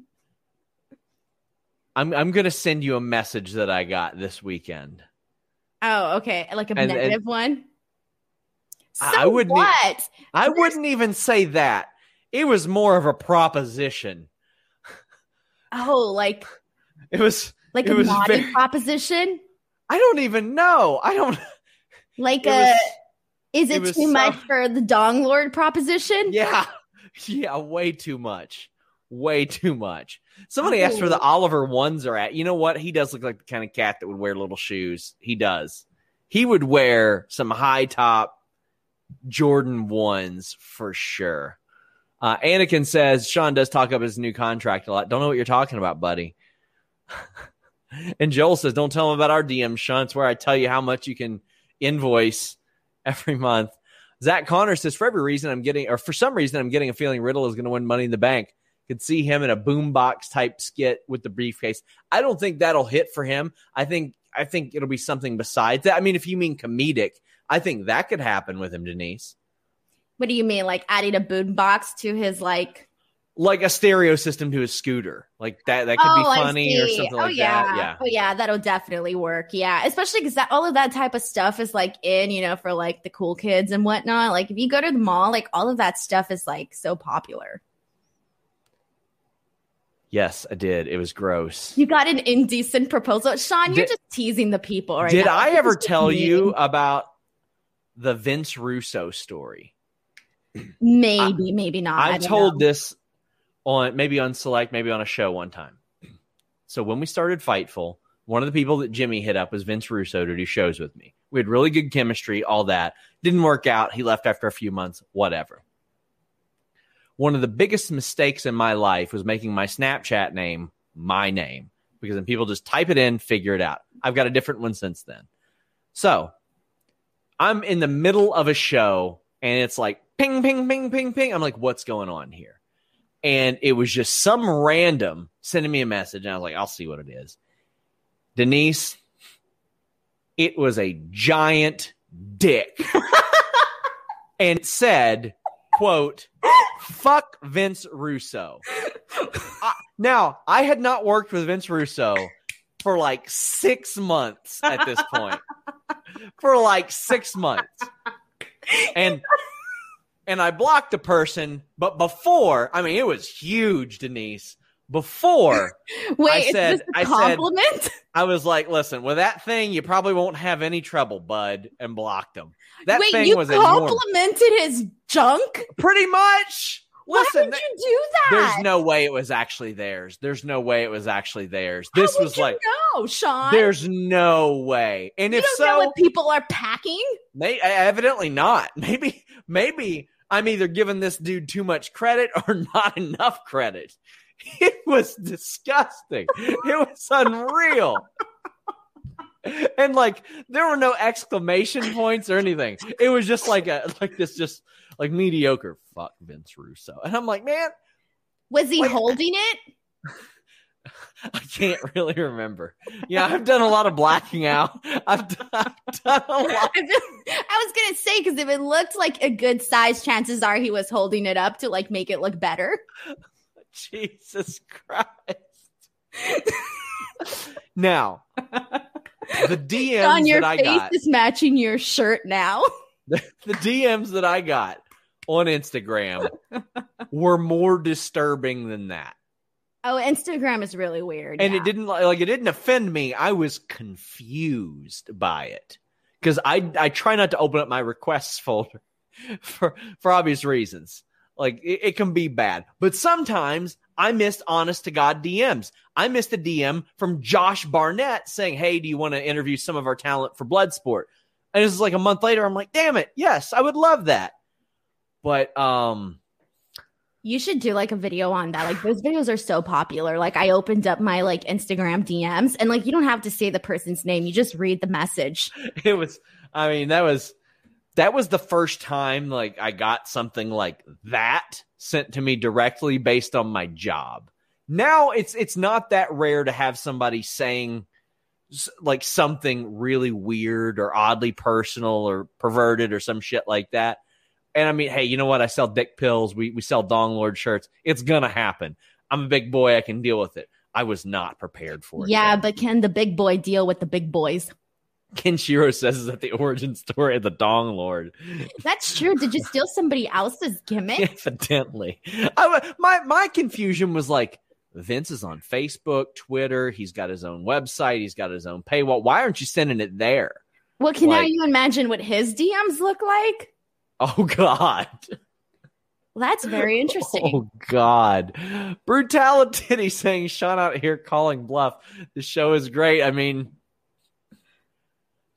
Speaker 3: I'm I'm gonna send you a message that I got this weekend.
Speaker 4: Oh, okay, like a
Speaker 3: and,
Speaker 4: negative
Speaker 3: and
Speaker 4: one. So
Speaker 3: I wouldn't.
Speaker 4: What?
Speaker 3: E- I There's... wouldn't even say that. It was more of a proposition.
Speaker 4: Oh, like
Speaker 3: it was
Speaker 4: like
Speaker 3: it
Speaker 4: a
Speaker 3: was
Speaker 4: naughty
Speaker 3: very...
Speaker 4: proposition.
Speaker 3: I don't even know. I don't
Speaker 4: like it a. Was, is it, it too so... much for the Dong Lord proposition?
Speaker 3: Yeah, yeah, way too much. Way too much. Somebody oh. asked where the Oliver ones are at. You know what? He does look like the kind of cat that would wear little shoes. He does. he would wear some high top Jordan ones for sure. Uh, Anakin says Sean does talk up his new contract a lot. Don't know what you're talking about, buddy. And Joel says, don't tell him about our D M, Sean. It's where I tell you how much you can invoice every month. Zach Connor says, for every reason I'm getting, or for some reason I'm getting a feeling Riddle is going to win Money in the Bank. Could see him in a boombox type skit with the briefcase. I don't think that'll hit for him. I think I think it'll be something besides that. I mean, if you mean comedic, I think that could happen with him, Denise.
Speaker 4: What do you mean, like adding a boombox to his like,
Speaker 3: like a stereo system to his scooter, like that? That could
Speaker 4: oh,
Speaker 3: be funny or something
Speaker 4: oh,
Speaker 3: like
Speaker 4: yeah.
Speaker 3: that. Yeah.
Speaker 4: Oh yeah, that'll definitely work. Yeah, especially because that all of that type of stuff is like in, you know, for like the cool kids and whatnot. Like if you go to the mall, like all of that stuff is like so popular.
Speaker 3: Yes, I did. It was gross.
Speaker 4: You got an indecent proposal, Sean. You're
Speaker 3: Did,
Speaker 4: just teasing the people right
Speaker 3: did
Speaker 4: now.
Speaker 3: I
Speaker 4: This
Speaker 3: ever
Speaker 4: is just
Speaker 3: tell
Speaker 4: mean.
Speaker 3: you about the Vince Russo story?
Speaker 4: Maybe, I, maybe not.
Speaker 3: I,
Speaker 4: I
Speaker 3: told
Speaker 4: know.
Speaker 3: this on maybe on Select, maybe on a show one time. So when we started Fightful, one of the people that Jimmy hit up was Vince Russo to do shows with me. We had really good chemistry, all that. Didn't work out. He left after a few months, whatever. One of the biggest mistakes in my life was making my Snapchat name my name, because then people just type it in, figure it out. I've got a different one since then. So I'm in the middle of a show and it's like ping, ping, ping, ping, ping. I'm like, what's going on here? And it was just some random sending me a message. And I was like, I'll see what it is. Denise, it was a giant dick. And it said, quote, fuck Vince Russo. I, now, I had not worked with Vince Russo for like six months at this point. For like six months. And and I blocked the person, but before, I mean, it was huge, Denise. Before,
Speaker 4: Wait,
Speaker 3: I said,
Speaker 4: is this a
Speaker 3: I
Speaker 4: compliment?
Speaker 3: said, I was like, listen, with that thing, you probably won't have any trouble, bud, and blocked him. That
Speaker 4: Wait,
Speaker 3: thing
Speaker 4: you
Speaker 3: was enormous.
Speaker 4: complimented his junk?
Speaker 3: Pretty much. Listen,
Speaker 4: Why would you do that?
Speaker 3: there's no way it was actually theirs. There's no way it was actually theirs. This
Speaker 4: How would
Speaker 3: was
Speaker 4: you
Speaker 3: like,
Speaker 4: know, Sean?
Speaker 3: there's no way. And
Speaker 4: you
Speaker 3: if
Speaker 4: don't
Speaker 3: so,
Speaker 4: know what people are packing?
Speaker 3: may, evidently not. Maybe, maybe I'm either giving this dude too much credit or not enough credit. It was disgusting. It was unreal. And like, there were no exclamation points or anything. It was just like a, like this, just like mediocre. Fuck Vince Russo. And I'm like, man,
Speaker 4: Was he
Speaker 3: like,
Speaker 4: holding it?
Speaker 3: I can't really remember. Yeah, I've done a lot of blacking out. I've done, I've done a lot.
Speaker 4: I was gonna say, because if it looked like a good size, chances are he was holding it up to like make it look better.
Speaker 3: Jesus Christ. Now, the D Ms
Speaker 4: On your
Speaker 3: that I
Speaker 4: face
Speaker 3: got,
Speaker 4: is matching your shirt now.
Speaker 3: the, the D Ms that I got on Instagram were more disturbing than that.
Speaker 4: Oh, Instagram is really weird.
Speaker 3: And
Speaker 4: yeah.
Speaker 3: it didn't like it didn't offend me. I was confused by it because I I try not to open up my requests folder for for obvious reasons. Like it, it can be bad, but sometimes I missed honest to God D Ms. I missed a D M from Josh Barnett saying, "Hey, do you want to interview some of our talent for Bloodsport?" And this is like a month later. I'm like, "Damn it, yes, I would love that." But um.
Speaker 4: You should do like a video on that. Like those videos are so popular. Like I opened up my like Instagram D Ms and like you don't have to say the person's name. You just read the message.
Speaker 3: It was, I mean, that was, that was the first time like I got something like that sent to me directly based on my job. Now it's, it's not that rare to have somebody saying like something really weird or oddly personal or perverted or some shit like that. And I mean, hey, you know what? I sell dick pills. We we sell Dong Lord shirts. It's going to happen. I'm a big boy. I can deal with it. I was not prepared for it.
Speaker 4: Yeah,
Speaker 3: though.
Speaker 4: but can the big boy deal with the big boys?
Speaker 3: Kenshiro says is that the origin story of the Dong Lord.
Speaker 4: That's true. Did you steal somebody else's gimmick?
Speaker 3: Evidently. I, my, my confusion was like, Vince is on Facebook, Twitter. He's got his own website. He's got his own paywall. Why aren't you sending it there?
Speaker 4: Well, can
Speaker 3: Like-
Speaker 4: now you imagine what his D Ms look like?
Speaker 3: Oh, God.
Speaker 4: Well, that's very interesting.
Speaker 3: Oh, God. Brutality saying Sean out here calling bluff. The show is great. I mean,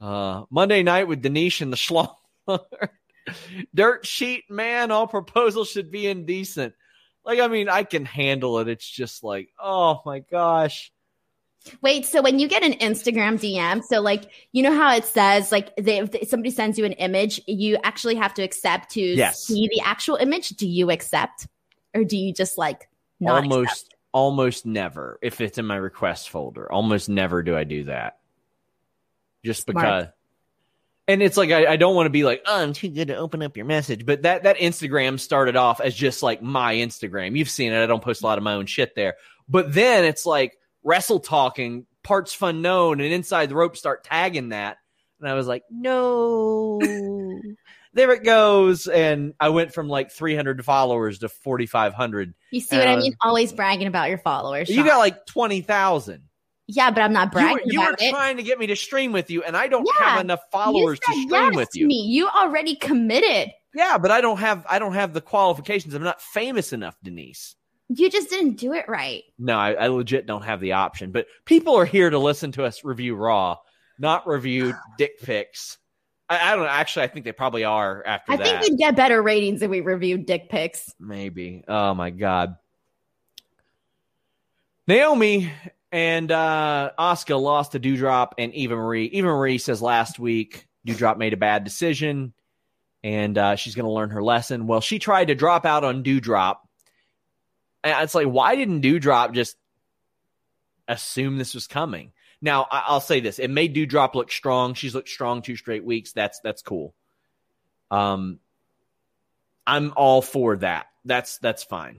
Speaker 3: Uh, Monday night with Denise and the Schlong. Dirt sheet, man. All proposals should be indecent. Like, I mean, I can handle it. It's just like, oh my gosh.
Speaker 4: Wait, so when you get an Instagram D M, so like, you know how it says, like, they, if somebody sends you an image, you actually have to accept to
Speaker 3: yes.
Speaker 4: see the actual image. Do you accept? Or do you just like not
Speaker 3: Almost,
Speaker 4: accept?
Speaker 3: almost never. If it's in my request folder, almost never do I do that. Just
Speaker 4: Smart.
Speaker 3: because. And it's like, I, I don't want to be like, oh, I'm too good to open up your message. But that, that Instagram started off as just like my Instagram. You've seen it. I don't post a lot of my own shit there. But then it's like Wrestle Talking, Parts Fun Known, and Inside the Rope start tagging that. And I was like, no, there it goes. And I went from like three hundred followers to forty-five hundred.
Speaker 4: You see what uh, I mean? Always bragging about your followers.
Speaker 3: You Sean. Got like twenty thousand.
Speaker 4: Yeah, but I'm not bragging
Speaker 3: you were, you
Speaker 4: about
Speaker 3: were
Speaker 4: it.
Speaker 3: trying to get me to stream with you, and I don't
Speaker 4: yeah,
Speaker 3: have enough followers to stream
Speaker 4: yes
Speaker 3: with
Speaker 4: to
Speaker 3: you.
Speaker 4: Me. You already committed.
Speaker 3: Yeah, but I don't have I don't have the qualifications. I'm not famous enough, Denise.
Speaker 4: You just didn't do it right.
Speaker 3: No, I, I legit don't have the option. But people are here to listen to us review Raw, not review dick pics. I, I don't know. Actually, I think they probably are after
Speaker 4: I
Speaker 3: that.
Speaker 4: I think we'd get better ratings if we reviewed dick pics.
Speaker 3: Maybe. Oh, my God. Naomi and uh, Asuka lost to Doudrop and Eva Marie. Eva Marie says last week Doudrop made a bad decision, and uh, she's going to learn her lesson. Well, she tried to drop out on Doudrop. And it's like, why didn't Doudrop just assume this was coming? Now, I- I'll say this. It made Doudrop look strong. She's looked strong two straight weeks. That's that's cool. Um, I'm all for that. That's that's fine.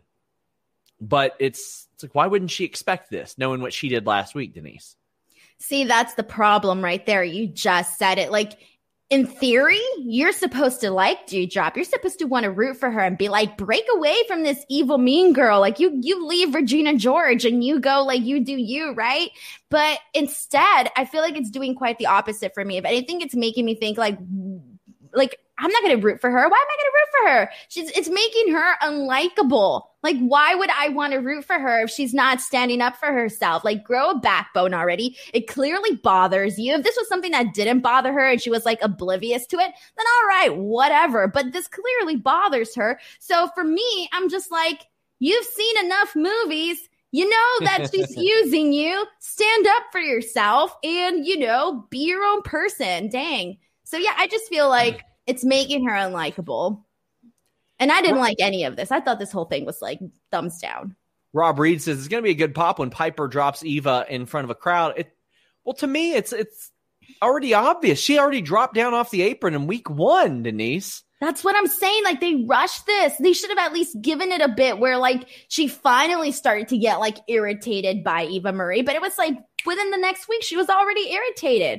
Speaker 3: But it's, it's like, why wouldn't she expect this, knowing what she did last week, Denise?
Speaker 4: See, that's the problem right there. You just said it. Like, in theory, you're supposed to like Doudrop. You're supposed to want to root for her and be like, break away from this evil mean girl. Like, you you leave Regina George and you go like you do you, right? But instead, I feel like it's doing quite the opposite for me. If anything, it's making me think like, like, I'm not going to root for her. Why am I going to root for her? She's, it's making her unlikable. Like, why would I want to root for her if she's not standing up for herself? Like, grow a backbone already. It clearly bothers you. If this was something that didn't bother her and she was like oblivious to it, then all right, whatever. But this clearly bothers her. So for me, I'm just like, you've seen enough movies. You know that she's using you. Stand up for yourself and, you know, be your own person. Dang. So yeah, I just feel like it's making her unlikable. And I didn't like any of this. I thought this whole thing was like thumbs down.
Speaker 3: Rob Reed says it's going to be a good pop when Piper drops Eva in front of a crowd. It, well, to me, it's it's already obvious. She already dropped down off the apron in week one, Denise.
Speaker 4: That's what I'm saying. Like, they rushed this. They should have at least given it a bit where, like, she finally started to get, like, irritated by Eva Marie. But it was, like, within the next week, she was already irritated.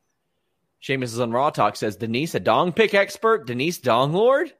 Speaker 3: Sheamus is on Raw Talk says, Denise, a dong pick expert? Denise Dong Lord?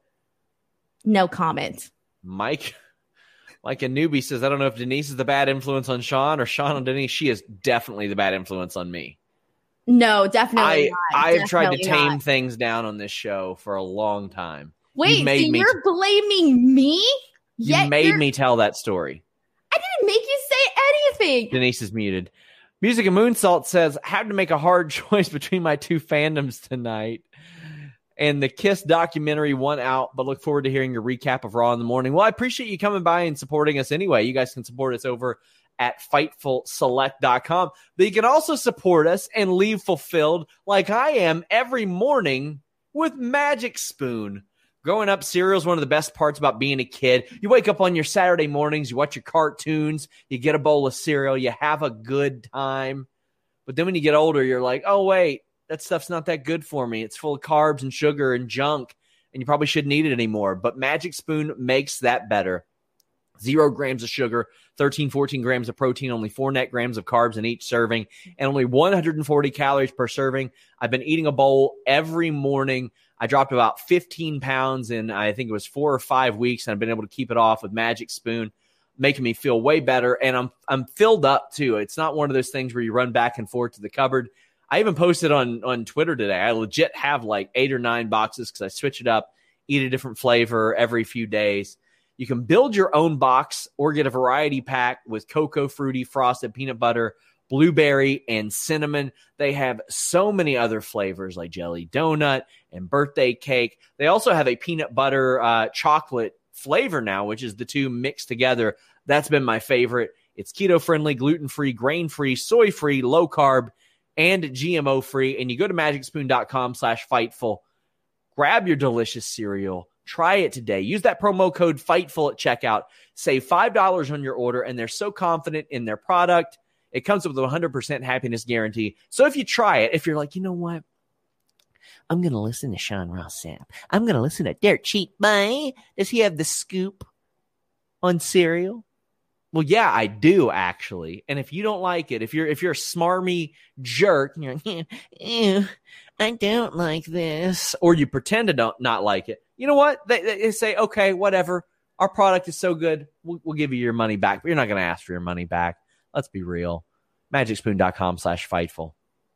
Speaker 4: No comment.
Speaker 3: Mike, like a newbie says, I don't know if Denise is the bad influence on Sean or Sean on Denise. She is definitely the bad influence on me.
Speaker 4: No, definitely
Speaker 3: I,
Speaker 4: not.
Speaker 3: I have tried to
Speaker 4: Definitely
Speaker 3: tame
Speaker 4: not.
Speaker 3: things down on this show for a long time.
Speaker 4: Wait,
Speaker 3: you made
Speaker 4: so
Speaker 3: me,
Speaker 4: you're blaming me?
Speaker 3: You
Speaker 4: Yet
Speaker 3: made
Speaker 4: you're-
Speaker 3: me tell that story.
Speaker 4: I didn't make you say anything.
Speaker 3: Denise is muted. Music and Moonsalt says, had to make a hard choice between my two fandoms tonight. And the Kiss documentary won out, but look forward to hearing your recap of Raw in the morning. Well, I appreciate you coming by and supporting us anyway. You guys can support us over at Fightful Select dot com. But you can also support us and leave fulfilled like I am every morning with Magic Spoon. Growing up, cereal is one of the best parts about being a kid. You wake up on your Saturday mornings, you watch your cartoons, you get a bowl of cereal, you have a good time. But then when you get older, you're like, oh, wait, that stuff's not that good for me. It's full of carbs and sugar and junk, and you probably shouldn't eat it anymore. But Magic Spoon makes that better. Zero grams of sugar, thirteen, fourteen grams of protein, only four net grams of carbs in each serving, and only one hundred forty calories per serving. I've been eating a bowl every morning. I dropped about fifteen pounds in, I think it was four or five weeks, and I've been able to keep it off with Magic Spoon, making me feel way better. And I'm I'm filled up, too. It's not one of those things where you run back and forth to the cupboard. I even posted on, on Twitter today. I legit have like eight or nine boxes because I switch it up, eat a different flavor every few days. You can build your own box or get a variety pack with cocoa, fruity, frosted, peanut butter, blueberry, and cinnamon. They have so many other flavors like jelly donut and birthday cake. They also have a peanut butter uh, chocolate flavor now, which is the two mixed together. That's been my favorite. It's keto-friendly, gluten-free, grain-free, soy-free, low-carb, and G M O-free. And you go to magicspoon.com slash Fightful. Grab your delicious cereal. Try it today. Use that promo code FIGHTFUL at checkout. Save five dollars on your order, and they're so confident in their product. It comes with a one hundred percent happiness guarantee. So if you try it, if you're like, you know what? I'm going to listen to Sean Ross Sapp. I'm going to listen to Dirt Cheap Boy. Does he have the scoop on cereal? Well, yeah, I do, actually. And if you don't like it, if you're if you're a smarmy jerk, you're like, ew, I don't like this, or you pretend to don't, not like it, you know what? They, they say, okay, whatever. Our product is so good, we'll, we'll give you your money back. But you're not going to ask for your money back. Let's be real. Magicspoon.com slash Fightful.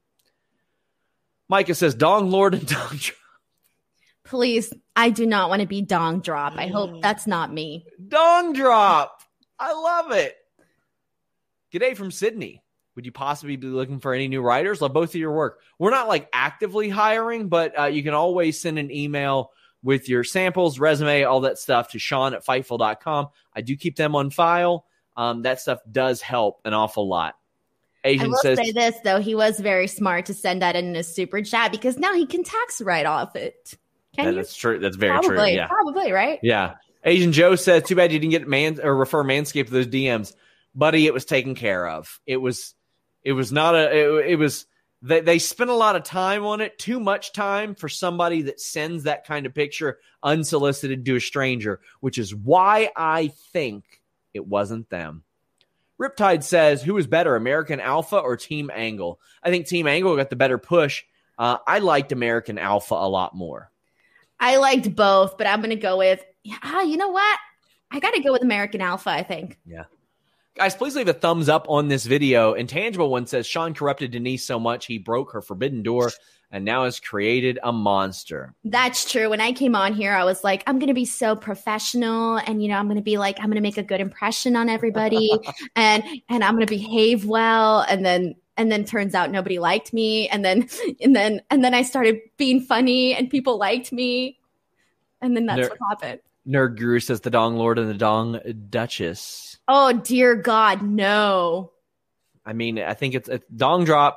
Speaker 3: Micah says, Dong Lord and Dong Drop.
Speaker 4: Please, I do not want to be Dong Drop. I hope that's not me.
Speaker 3: Dong Drop. I love it. G'day from Sydney. Would you possibly be looking for any new writers? Love both of your work. We're not like actively hiring, but uh, you can always send an email with your samples, resume, all that stuff to Sean at Fightful dot com. I do keep them on file. Um, that stuff does help an awful lot. Asian
Speaker 4: I will
Speaker 3: says,
Speaker 4: say this, though. He was very smart to send that in a super chat because now he can tax write off it. Can
Speaker 3: that,
Speaker 4: you?
Speaker 3: That's true. That's very
Speaker 4: probably,
Speaker 3: true. Yeah.
Speaker 4: Probably, right?
Speaker 3: Yeah. Asian Joe says, too bad you didn't get man or refer Manscaped to those D Ms. Buddy, it was taken care of. It was, it was not a, it, it was, they, they spent a lot of time on it, too much time for somebody that sends that kind of picture unsolicited to a stranger, which is why I think it wasn't them. Riptide says, who is better, American Alpha or Team Angle? I think Team Angle got the better push. Uh, I liked American Alpha a lot more.
Speaker 4: I liked both, but I'm going to go with, ah, you know what? I got to go with American Alpha, I think.
Speaker 3: Yeah. Guys, please leave a thumbs up on this video. Intangible One says, Sean corrupted Denise so much he broke her forbidden door and now has created a monster.
Speaker 4: That's true. When I came on here, I was like, I'm going to be so professional. And, you know, I'm going to be like, I'm going to make a good impression on everybody. and and I'm going to behave well. And then and then turns out nobody liked me. And then and then and then I started being funny and people liked me. And then that's
Speaker 3: Nerd,
Speaker 4: what happened.
Speaker 3: Nerd Guru says the Dong Lord and the Dong Duchess.
Speaker 4: Oh, dear God, no.
Speaker 3: I mean, I think it's a Dong Drop.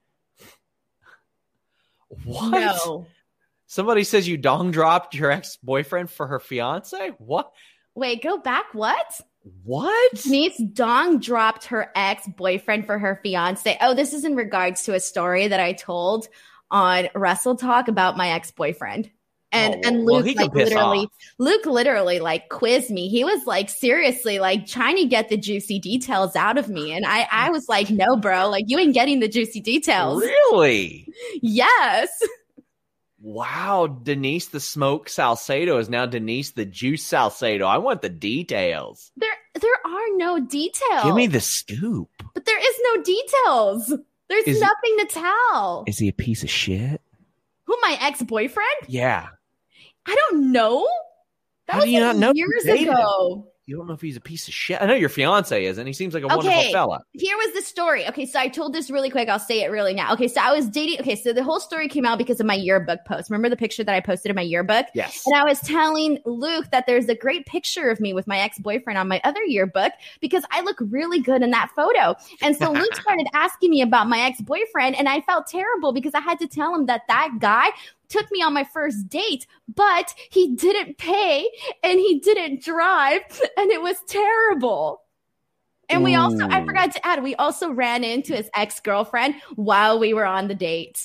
Speaker 3: What?
Speaker 4: No.
Speaker 3: Somebody says you Dong dropped your ex-boyfriend for her fiance? What?
Speaker 4: Wait, go back. What?
Speaker 3: What?
Speaker 4: Denise Dong dropped her ex-boyfriend for her fiance. Oh, this is in regards to a story that I told on Wrestle Talk about my ex-boyfriend. And
Speaker 3: oh,
Speaker 4: and
Speaker 3: well,
Speaker 4: Luke like literally off. Luke literally like quizzed me. He was like seriously like trying to get the juicy details out of me. And I, I was like, no, bro, like you ain't getting the juicy details.
Speaker 3: Really?
Speaker 4: Yes.
Speaker 3: Wow, Denise the Smoke Salcedo is now Denise the Juice Salcedo. I want the details.
Speaker 4: There there are no details.
Speaker 3: Give me the scoop.
Speaker 4: But there is no details. There's
Speaker 3: is,
Speaker 4: nothing to tell.
Speaker 3: Is he a piece of shit?
Speaker 4: Who, my ex-boyfriend?
Speaker 3: Yeah.
Speaker 4: I don't know. That
Speaker 3: How
Speaker 4: was
Speaker 3: do you
Speaker 4: like
Speaker 3: not know
Speaker 4: years ago.
Speaker 3: Him? You don't know if he's a piece of shit. I know your fiance is, and he seems like a
Speaker 4: okay,
Speaker 3: wonderful fella.
Speaker 4: Here was the story. Okay, so I told this really quick. I'll say it really now. Okay, so I was dating. Okay, so the whole story came out because of my yearbook post. Remember the picture that I posted in my yearbook?
Speaker 3: Yes.
Speaker 4: And I was telling Luke that there's a great picture of me with my ex-boyfriend on my other yearbook because I look really good in that photo. And so Luke started asking me about my ex-boyfriend, and I felt terrible because I had to tell him that that guy took me on my first date, but he didn't pay and he didn't drive, and it was terrible. And we also, I forgot to add, we also ran into his ex-girlfriend while we were on the date.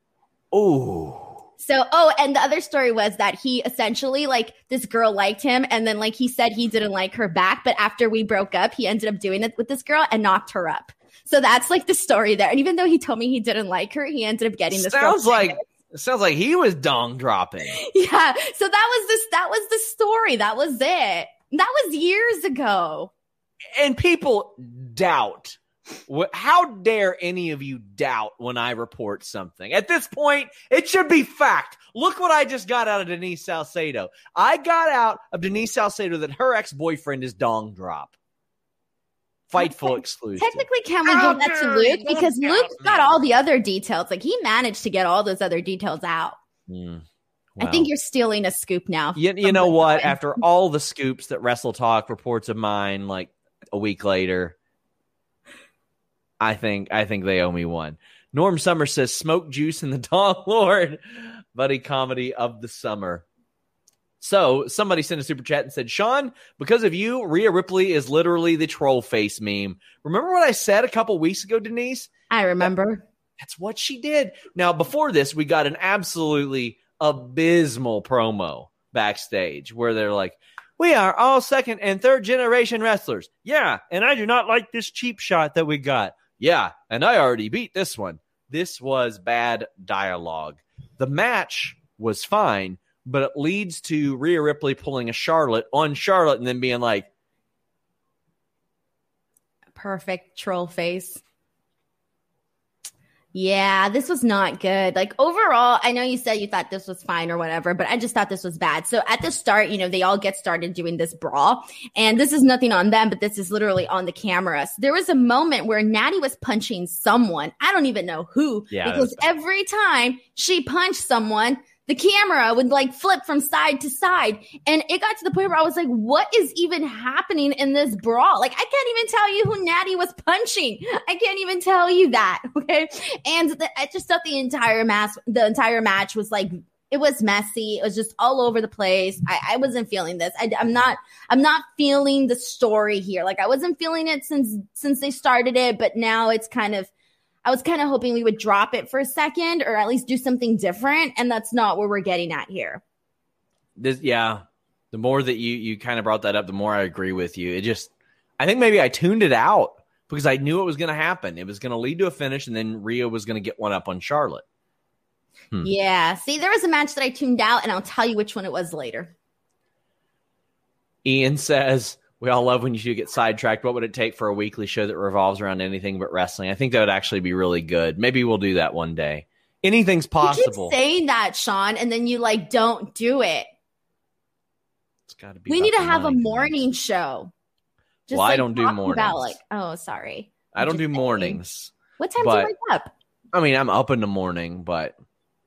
Speaker 3: Oh.
Speaker 4: So, oh, and the other story was that he essentially, like, this girl liked him, and then, like, he said he didn't like her back, but after we broke up, he ended up doing it with this girl and knocked her up. So that's, like, the story there. And even though he told me he didn't like her, he ended up getting this girl.
Speaker 3: Sounds like... It sounds like he was dong dropping.
Speaker 4: Yeah. So that was this. That was the story. That was it. That was years ago.
Speaker 3: And people doubt. How dare any of you doubt when I report something? At this point, it should be fact. Look what I just got out of Denise Salcedo. I got out of Denise Salcedo that her ex-boyfriend is dong drop. Fightful exclusive.
Speaker 4: Technically, can we give that to Luke? Because Luke's got all the other details. Like, he managed to get all those other details out.
Speaker 3: Mm,
Speaker 4: well. I think you're stealing a scoop now.
Speaker 3: You, you know what? Going. After all the scoops that Wrestle Talk reports of mine, like a week later, I think I think they owe me one. Norm Summer says, Smoke Juice and the Dawn Lord, buddy comedy of the summer. So somebody sent a super chat and said, Sean, because of you, Rhea Ripley is literally the troll face meme. Remember what I said a couple weeks ago, Denise?
Speaker 4: I remember.
Speaker 3: That, that's what she did. Now, before this, we got an absolutely abysmal promo backstage where they're like, we are all second and third generation wrestlers. Yeah, and I do not like this cheap shot that we got. Yeah, and I already beat this one. This was bad dialogue. The match was fine, but it leads to Rhea Ripley pulling a Charlotte on Charlotte and then being like,
Speaker 4: perfect troll face. Yeah, this was not good. Like, overall, I know you said you thought this was fine or whatever, but I just thought this was bad. So at the start, you know, they all get started doing this brawl, and this is nothing on them, but this is literally on the cameras. There was a moment where Natty was punching someone. I don't even know who, yeah, because every time she punched someone, the camera would like flip from side to side. And it got to the point where I was like, what is even happening in this brawl? Like, I can't even tell you who Natty was punching. I can't even tell you that. Okay. And the, I just thought the entire match, the entire match was like, it was messy. It was just all over the place. I, I wasn't feeling this. I, I'm not, I'm not feeling the story here. Like, I wasn't feeling it since, since they started it, but now it's kind of, I was kind of hoping we would drop it for a second or at least do something different. And that's not what we're getting at here.
Speaker 3: This, yeah. The more that you, you kind of brought that up, the more I agree with you. It just, I think maybe I tuned it out because I knew it was going to happen. It was going to lead to a finish and then Rhea was going to get one up on Charlotte.
Speaker 4: Hmm. Yeah. See, there was a match that I tuned out and I'll tell you which one it was later.
Speaker 3: Ian says, we all love when you two get sidetracked. What would it take for a weekly show that revolves around anything but wrestling? I think that would actually be really good. Maybe we'll do that one day. Anything's possible.
Speaker 4: You keep saying that, Sean, and then you like don't do it.
Speaker 3: It's got to be.
Speaker 4: We need to have a morning show.
Speaker 3: Just well, like I don't do mornings.
Speaker 4: About, like, oh, sorry.
Speaker 3: I don't do mornings.
Speaker 4: What time do you wake up?
Speaker 3: I mean, I'm up in the morning, but.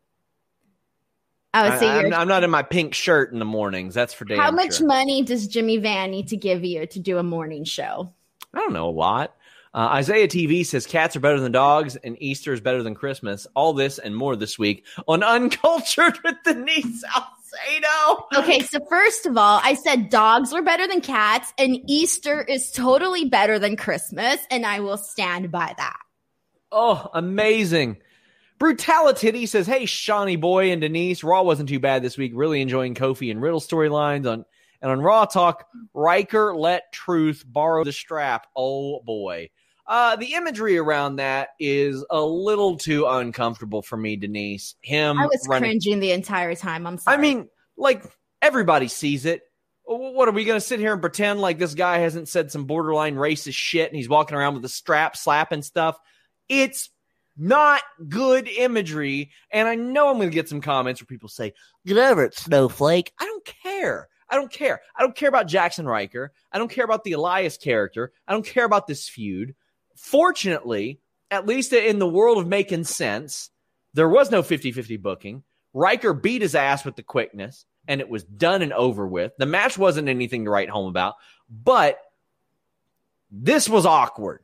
Speaker 4: Oh, so
Speaker 3: I, I'm, I'm not in my pink shirt in the mornings. That's for damn
Speaker 4: How much
Speaker 3: sure.
Speaker 4: money does Jimmy Van need to give you to do a morning show?
Speaker 3: I don't know, a lot. Uh, Isaiah T V says cats are better than dogs and Easter is better than Christmas. All this and more this week on Uncultured with Denise Salcedo.
Speaker 4: Okay, so first of all, I said dogs were better than cats and Easter is totally better than Christmas, and I will stand by that.
Speaker 3: Oh, amazing. Brutality says, hey, Shawnee Boy and Denise, Raw wasn't too bad this week. Really enjoying Kofi and Riddle storylines. on And on Raw Talk, Riker let Truth borrow the strap. Oh, boy. Uh, the imagery around that is a little too uncomfortable for me, Denise. Him
Speaker 4: I was
Speaker 3: running-
Speaker 4: cringing the entire time. I'm sorry.
Speaker 3: I mean, like, everybody sees it. What, are we going to sit here and pretend like this guy hasn't said some borderline racist shit and he's walking around with a strap slapping stuff? It's not good imagery, and I know I'm going to get some comments where people say, get over it, snowflake. I don't care. I don't care. I don't care about Jackson Riker. I don't care about the Elias character. I don't care about this feud. Fortunately, at least in the world of making sense, there was no fifty-fifty booking. Riker beat his ass with the quickness, and it was done and over with. The match wasn't anything to write home about, but this was awkward.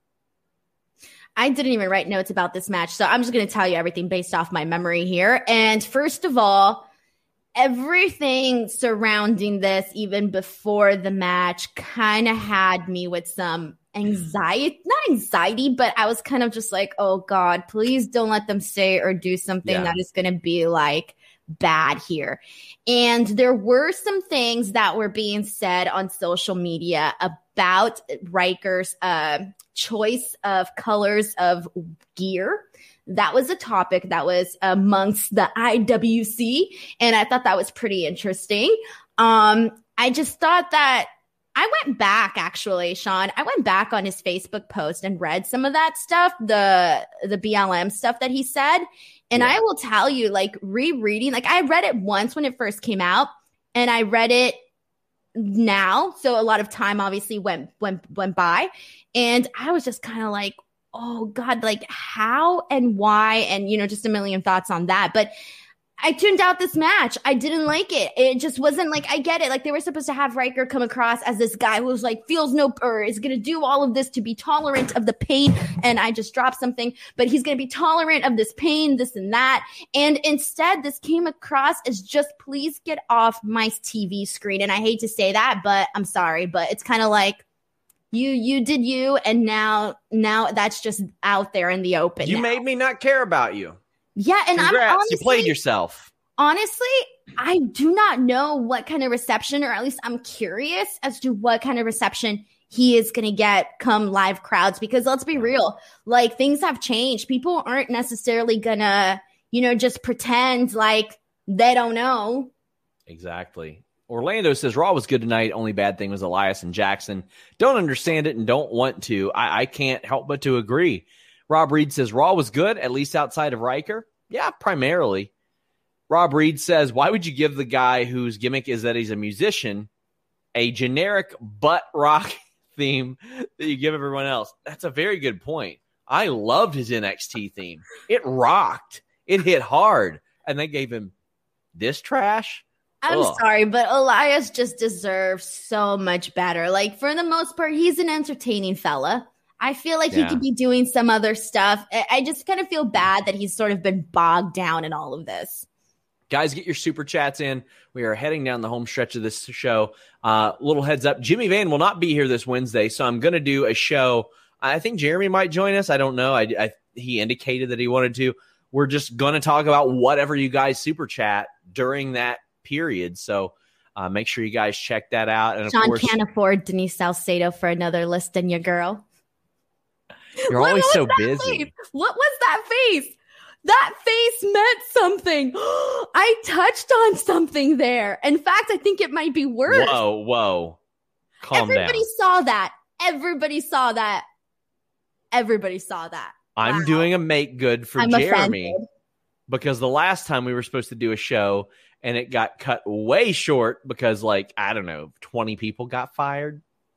Speaker 4: I didn't even write notes about this match, so I'm just going to tell you everything based off my memory here. And first of all, everything surrounding this, even before the match, kind of had me with some anxiety. Not anxiety, but I was kind of just like, oh, God, please don't let them say or do something yeah. that is going to be like bad here. And there were some things that were being said on social media about Riker's uh, choice of colors of gear. That was a topic that was amongst the I W C, and I thought that was pretty interesting. Um, I just thought that I went back, actually, Sean. I went back on his Facebook post and read some of that stuff, the the B L M stuff that he said. And yeah. I will tell you, like, rereading, like, I read it once when it first came out, and I read it now. So a lot of time obviously went went went by. And I was just kind of like, oh God, like how and why? And, you know, just a million thoughts on that. But I tuned out this match. I didn't like it. It just wasn't like, I get it. Like they were supposed to have Riker come across as this guy who's like, feels no, or is going to do all of this to be tolerant of the pain. And I just dropped something, but he's going to be tolerant of this pain, this and that. And instead, this came across as just, please get off my T V screen. And I hate to say that, but I'm sorry, but it's kind of like, You you did you, and now now that's just out there in the open.
Speaker 3: You
Speaker 4: now.
Speaker 3: made me not care about you.
Speaker 4: Yeah, and
Speaker 3: Congrats,
Speaker 4: I'm honestly,
Speaker 3: you played yourself.
Speaker 4: Honestly, I do not know what kind of reception, or at least I'm curious as to what kind of reception he is going to get come live crowds. Because let's be real, like things have changed. People aren't necessarily gonna, you know, just pretend like they don't know.
Speaker 3: Exactly. Orlando says Raw was good tonight. Only bad thing was Elias and Jackson. Don't understand it and don't want to. I, I can't help but to agree. Rob Reed says Raw was good, at least outside of Riker. Yeah, primarily. Rob Reed says, why would you give the guy whose gimmick is that he's a musician a generic butt rock theme that you give everyone else? That's a very good point. I loved his N X T theme. It rocked. It hit hard. And they gave him this trash.
Speaker 4: I'm
Speaker 3: Ugh.
Speaker 4: sorry, but Elias just deserves so much better. Like, for the most part, he's an entertaining fella. I feel like
Speaker 3: Yeah.
Speaker 4: he could be doing some other stuff. I I just kind of feel bad that he's sort of been bogged down in all of this.
Speaker 3: Guys, get your super chats in. We are heading down the home stretch of this show. Uh, little heads up, Jimmy Van will not be here this Wednesday, so I'm going to do a show. I think Jeremy might join us. I don't know. I, I he indicated that he wanted to. We're just going to talk about whatever you guys super chat during that period. So uh, make sure you guys check that out. And of
Speaker 4: Sean
Speaker 3: course,
Speaker 4: can't afford Denise Salcedo for another list than your girl.
Speaker 3: you're
Speaker 4: What
Speaker 3: always
Speaker 4: was
Speaker 3: so
Speaker 4: that
Speaker 3: busy.
Speaker 4: face? What was that face? That face meant something. I touched on something there. In fact, I think it might be worse.
Speaker 3: Whoa, whoa. Calm
Speaker 4: Everybody
Speaker 3: down.
Speaker 4: saw that. Everybody saw that. Everybody saw that.
Speaker 3: I'm
Speaker 4: Wow.
Speaker 3: doing a make good for
Speaker 4: I'm
Speaker 3: Jeremy
Speaker 4: offended.
Speaker 3: because the last time we were supposed to do a show and it got cut way short because, like, I don't know, twenty people got fired.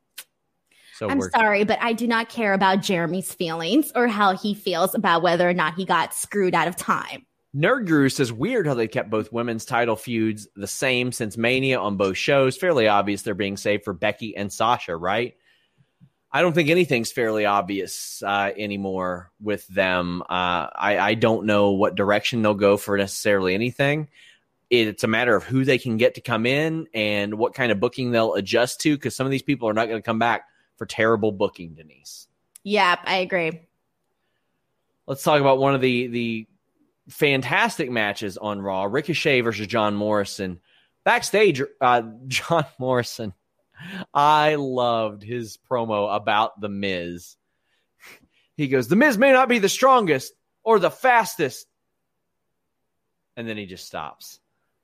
Speaker 3: So
Speaker 4: I'm
Speaker 3: we're
Speaker 4: sorry, but I do not care about Jeremy's feelings or how he feels about whether or not he got screwed out of time.
Speaker 3: Nerd Guru says, weird how they kept both women's title feuds the same since Mania on both shows. Fairly obvious they're being saved for Becky and Sasha, right? I don't think anything's fairly obvious uh, anymore with them. Uh, I, I don't know what direction they'll go for necessarily anything. It's a matter of who they can get to come in and what kind of booking they'll adjust to, because some of these people are not going to come back for terrible booking, Denise.
Speaker 4: Yep, I agree.
Speaker 3: Let's talk about one of the the fantastic matches on Raw, Ricochet versus John Morrison. Backstage, uh, John Morrison, I loved his promo about The Miz. He goes, The Miz may not be the strongest or the fastest. And then he just stops.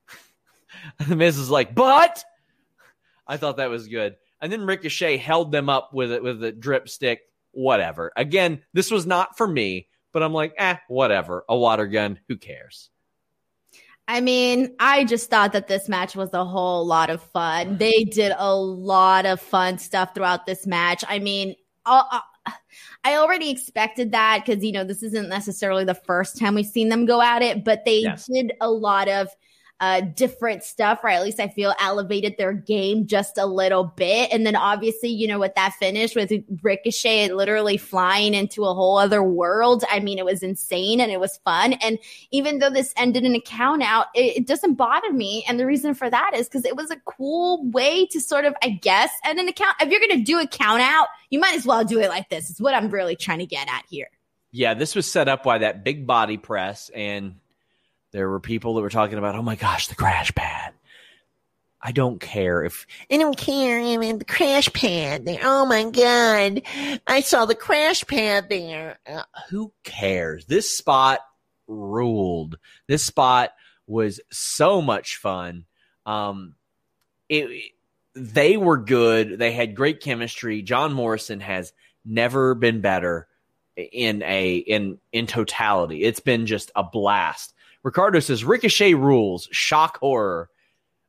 Speaker 3: The Miz is like, but I thought that was good. And then Ricochet held them up with it with a drip stick. Whatever. Again, this was not for me, but I'm like, eh, whatever. A water gun. Who cares?
Speaker 4: I mean, I just thought that this match was a whole lot of fun. They did a lot of fun stuff throughout this match. I mean, I, I already expected that because, you know, this isn't necessarily the first time we've seen them go at it, but they
Speaker 3: Yes.
Speaker 4: did a lot of uh, different stuff, or at least I feel elevated their game just a little bit. And then obviously, you know, with that finish with Ricochet literally flying into a whole other world. I mean, it was insane and it was fun. And even though this ended in a count out, it, it doesn't bother me. And the reason for that is because it was a cool way to sort of, I guess, end an account. If you're going to do a count out, you might as well do it like this. Is what I'm really trying to get at here.
Speaker 3: Yeah, this was set up by that big body press, and there were people that were talking about, oh my gosh, the crash pad. I don't care if
Speaker 5: I don't care. I mean, the crash pad there. Oh my God. I saw the crash pad there.
Speaker 3: uh, who cares? This spot ruled. This spot was so much fun. Um, it, they were good. They had great chemistry. John Morrison has never been better in a in in totality. It's been just a blast. Ricardo says Ricochet rules. Shock horror.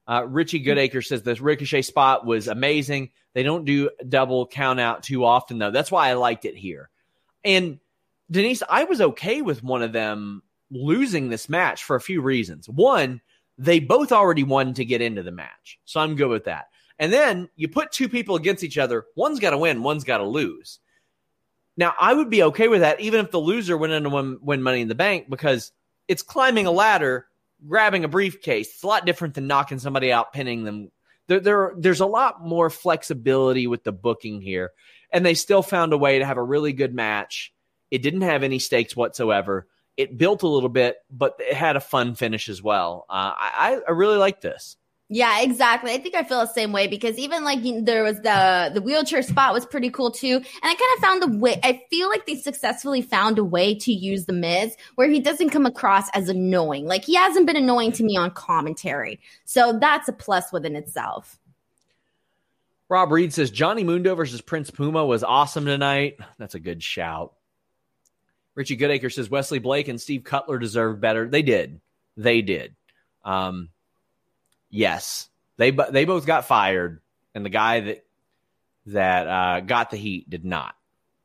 Speaker 3: Uh, Richie Goodacre says this Ricochet spot was amazing. They don't do double count out too often, though. That's why I liked it here. And Denise, I was okay with one of them losing this match for a few reasons. One, they both already won to get into the match. So I'm good with that. And then you put two people against each other. One's got to win. One's got to lose. Now, I would be okay with that even if the loser went in to win, win Money in the Bank, because it's climbing a ladder, grabbing a briefcase. It's a lot different than knocking somebody out, pinning them. There, there, there's a lot more flexibility with the booking here. And they still found a way to have a really good match. It didn't have any stakes whatsoever. It built a little bit, but it had a fun finish as well. Uh, I, I really like this.
Speaker 4: Yeah, exactly. I think I feel the same way, because even like you know, there was the the wheelchair spot was pretty cool too. And I kind of found a way. I feel like they successfully found a way to use the Miz where he doesn't come across as annoying. Like he hasn't been annoying to me on commentary. So that's a plus within itself.
Speaker 3: Rob Reed says Johnny Mundo versus Prince Puma was awesome tonight. That's a good shout. Richie Goodacre says Wesley Blake and Steve Cutler deserved better. They did. They did. Um, yes, they they both got fired, and the guy that that uh, got the heat did not.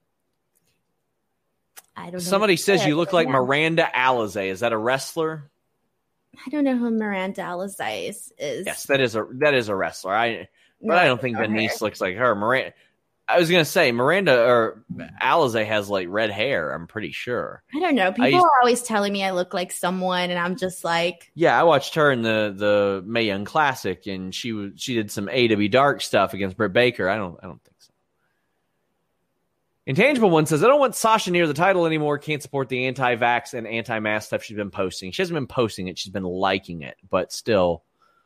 Speaker 4: I don't know.
Speaker 3: Somebody says you look like Miranda Alizé. Is that a wrestler?
Speaker 4: I don't know who Miranda Alizé is.
Speaker 3: Yes, that is a that is a wrestler. I but
Speaker 4: No,
Speaker 3: I don't think Denise looks like her. Miranda. I was gonna say Miranda or Alizé has like red hair. I'm pretty sure.
Speaker 4: I don't know. People
Speaker 3: used,
Speaker 4: are always telling me I look like someone, and I'm just like,
Speaker 3: yeah. I watched her in the the Mae Young Classic, and she was she did some A E W Dark stuff against Britt Baker. I don't I don't think so. Intangible One says I don't want Sasha near the title anymore. Can't support the anti-vax and anti-mask stuff she's been posting. She hasn't been posting it. She's been liking it, but still,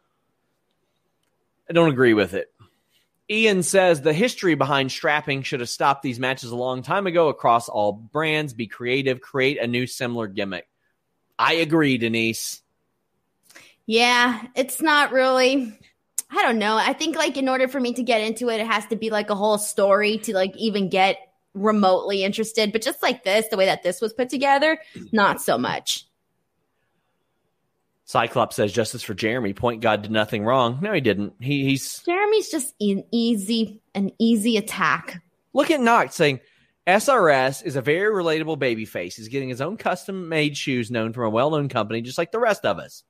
Speaker 3: I don't agree with it. Ian says the history behind strapping should have stopped these matches a long time ago across all brands. Be creative, create a new similar gimmick. I agree, Denise.
Speaker 4: yeah, it's not really. I don't know. I think like in order for me to get into it, it has to be like a whole story to like even get remotely interested. But just like this, the way that this was put together, not so much.
Speaker 3: Cyclops says justice for Jeremy. Point God did nothing wrong. No, he didn't. He, he's
Speaker 4: Jeremy's just an easy, an easy attack.
Speaker 3: Look at Knox saying S R S is a very relatable babyface. He's getting his own custom-made shoes known from a well-known company, just like the rest of us.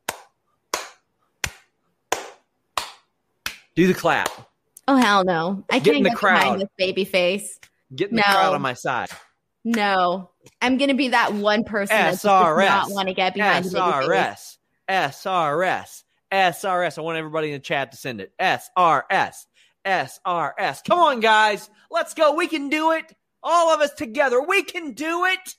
Speaker 3: Do the clap.
Speaker 4: Oh hell no! I
Speaker 3: Get in
Speaker 4: can't
Speaker 3: the
Speaker 4: get
Speaker 3: crowd.
Speaker 4: behind this baby face.
Speaker 3: Get in the
Speaker 4: No.
Speaker 3: crowd on my side.
Speaker 4: No, I'm gonna be that one person that just
Speaker 3: S R S.
Speaker 4: does not want to get behind
Speaker 3: S
Speaker 4: the
Speaker 3: R
Speaker 4: baby face.
Speaker 3: S. S R S. S R S. I want everybody in the chat to send it. S R S. S R S. Come on, guys. Let's go. We can do it. All of us together. We can do it.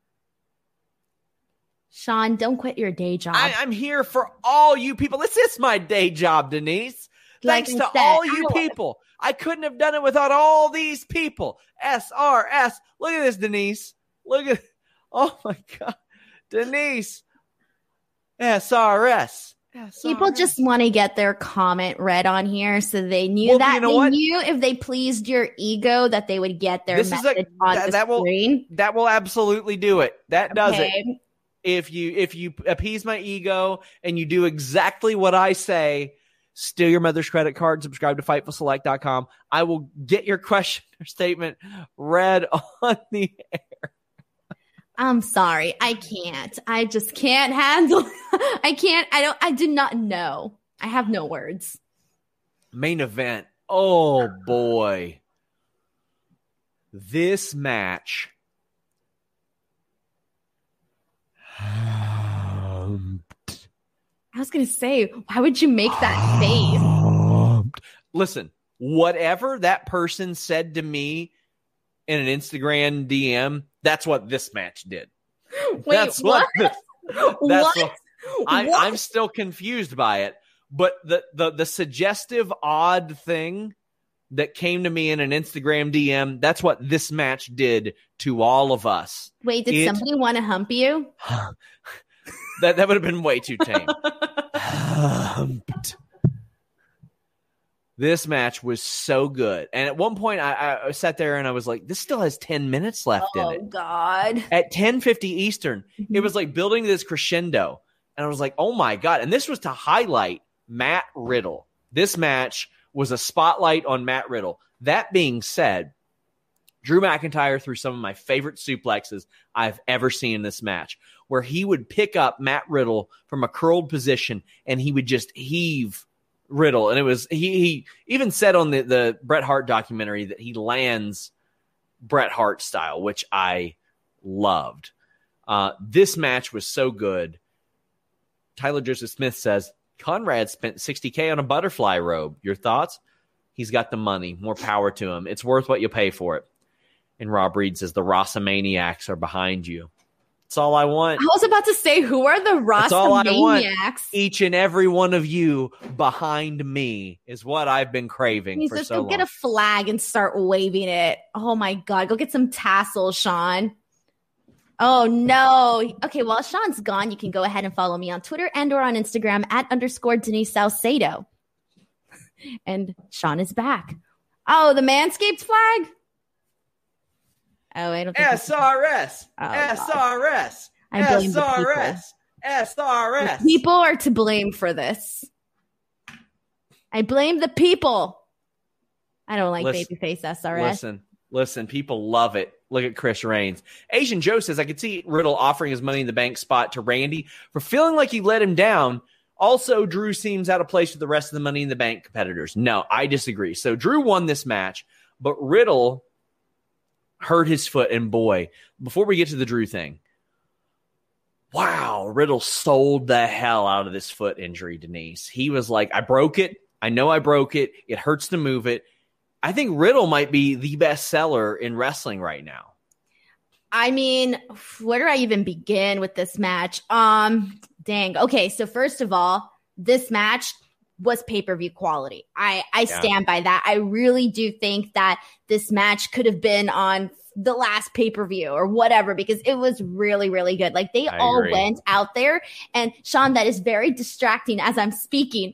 Speaker 4: Sean, don't quit your day job.
Speaker 3: I, I'm here for all you people. This is my day job, Denise.
Speaker 4: Like
Speaker 3: Thanks
Speaker 4: I
Speaker 3: to
Speaker 4: said,
Speaker 3: all
Speaker 4: I
Speaker 3: you
Speaker 4: don't-
Speaker 3: people. I couldn't have done it without all these people. S R S. Look at this, Denise. Look at. Oh, my God. Denise. S R S.
Speaker 4: People just want to get their comment read on here, so they knew
Speaker 3: Well,
Speaker 4: that
Speaker 3: you know
Speaker 4: they
Speaker 3: what?
Speaker 4: knew if they pleased your ego that they would get their
Speaker 3: This is
Speaker 4: message
Speaker 3: a-
Speaker 4: on
Speaker 3: that-
Speaker 4: the
Speaker 3: that will-
Speaker 4: screen.
Speaker 3: That will absolutely do it. That does it.
Speaker 4: Okay.
Speaker 3: If you if you appease my ego and you do exactly what I say, steal your mother's credit card, subscribe to Fightful Select dot com. I will get your question or statement read on the air.
Speaker 4: I'm sorry, I can't. I just can't handle. I can't. I don't. I do not know. I have no words.
Speaker 3: Main event. Oh boy. This match.
Speaker 4: I was gonna say, why would you make that face?
Speaker 3: Listen, whatever that person said to me in an Instagram D M, that's what this match did.
Speaker 4: Wait,
Speaker 3: that's
Speaker 4: what?
Speaker 3: what, that's
Speaker 4: what?
Speaker 3: what I,
Speaker 4: What?
Speaker 3: I'm still confused by it. But the, the the suggestive odd thing that came to me in an Instagram D M, that's what this match did to all of us.
Speaker 4: Wait, did
Speaker 3: It-
Speaker 4: somebody want to hump you?
Speaker 3: That that would have been way too tame. Humped. This match was so good. And at one point, I, I sat there and I was like, this still has ten minutes left in
Speaker 4: Oh
Speaker 3: it.
Speaker 4: God!
Speaker 3: At ten fifty Eastern,
Speaker 4: Mhm.
Speaker 3: it was like building this crescendo. And I was like, oh my God. And this was to highlight Matt Riddle. This match was a spotlight on Matt Riddle. That being said, Drew McIntyre threw some of my favorite suplexes I've ever seen in this match, where he would pick up Matt Riddle from a curled position and he would just heave Riddle. And it was, he, he even said on the, the Bret Hart documentary that he lands Bret Hart style, which I loved. Uh, this match was so good. Tyler Joseph Smith says, Conrad spent sixty K on a butterfly robe. Your thoughts? He's got the money. More power to him. It's worth what you pay for it. And Rob Reed says, the Rossamaniacs are behind you. That's all I want.
Speaker 4: I was about to say, who are the Rossamaniacs?
Speaker 3: Each and every one of you behind me is what I've been craving
Speaker 4: He
Speaker 3: for
Speaker 4: says,
Speaker 3: so
Speaker 4: go
Speaker 3: long.
Speaker 4: get a flag and start waving it. Oh, my God. Go get some tassels, Sean. Oh, no. Okay, well, Sean's gone. You can go ahead and follow me on Twitter and or on Instagram at underscore Denise Salcedo. And Sean is back. Oh, the Manscaped flag? Oh, I don't think
Speaker 3: S R S.
Speaker 4: Oh,
Speaker 3: S R S.
Speaker 4: I blame the
Speaker 3: S R S. S R S.
Speaker 4: The people are to blame for this. I blame the people. I don't like
Speaker 3: Listen,
Speaker 4: babyface S R S.
Speaker 3: Listen, listen, people love it. Look at Chris Reigns. Asian Joe says, I could see Riddle offering his Money in the Bank spot to Randy for feeling like he let him down. Also, Drew seems out of place with the rest of the Money in the Bank competitors. No, I disagree. So Drew won this match, but Riddle hurt his foot. And boy, before we get to the Drew thing, wow, Riddle sold the hell out of this foot injury, Denise. He was like, I broke it. I know I broke it. It hurts to move it. I think Riddle might be the best seller in wrestling right now.
Speaker 4: I mean, where do I even begin with this match? Um, dang. Okay, so first of all, this match was pay-per-view quality. I, I
Speaker 3: Yeah.
Speaker 4: stand by that. I really do think that this match could have been on the last pay-per-view or whatever, because it was really, really good. Like, they
Speaker 3: I
Speaker 4: all
Speaker 3: agree.
Speaker 4: went out there. And Sean, that is very distracting as I'm speaking.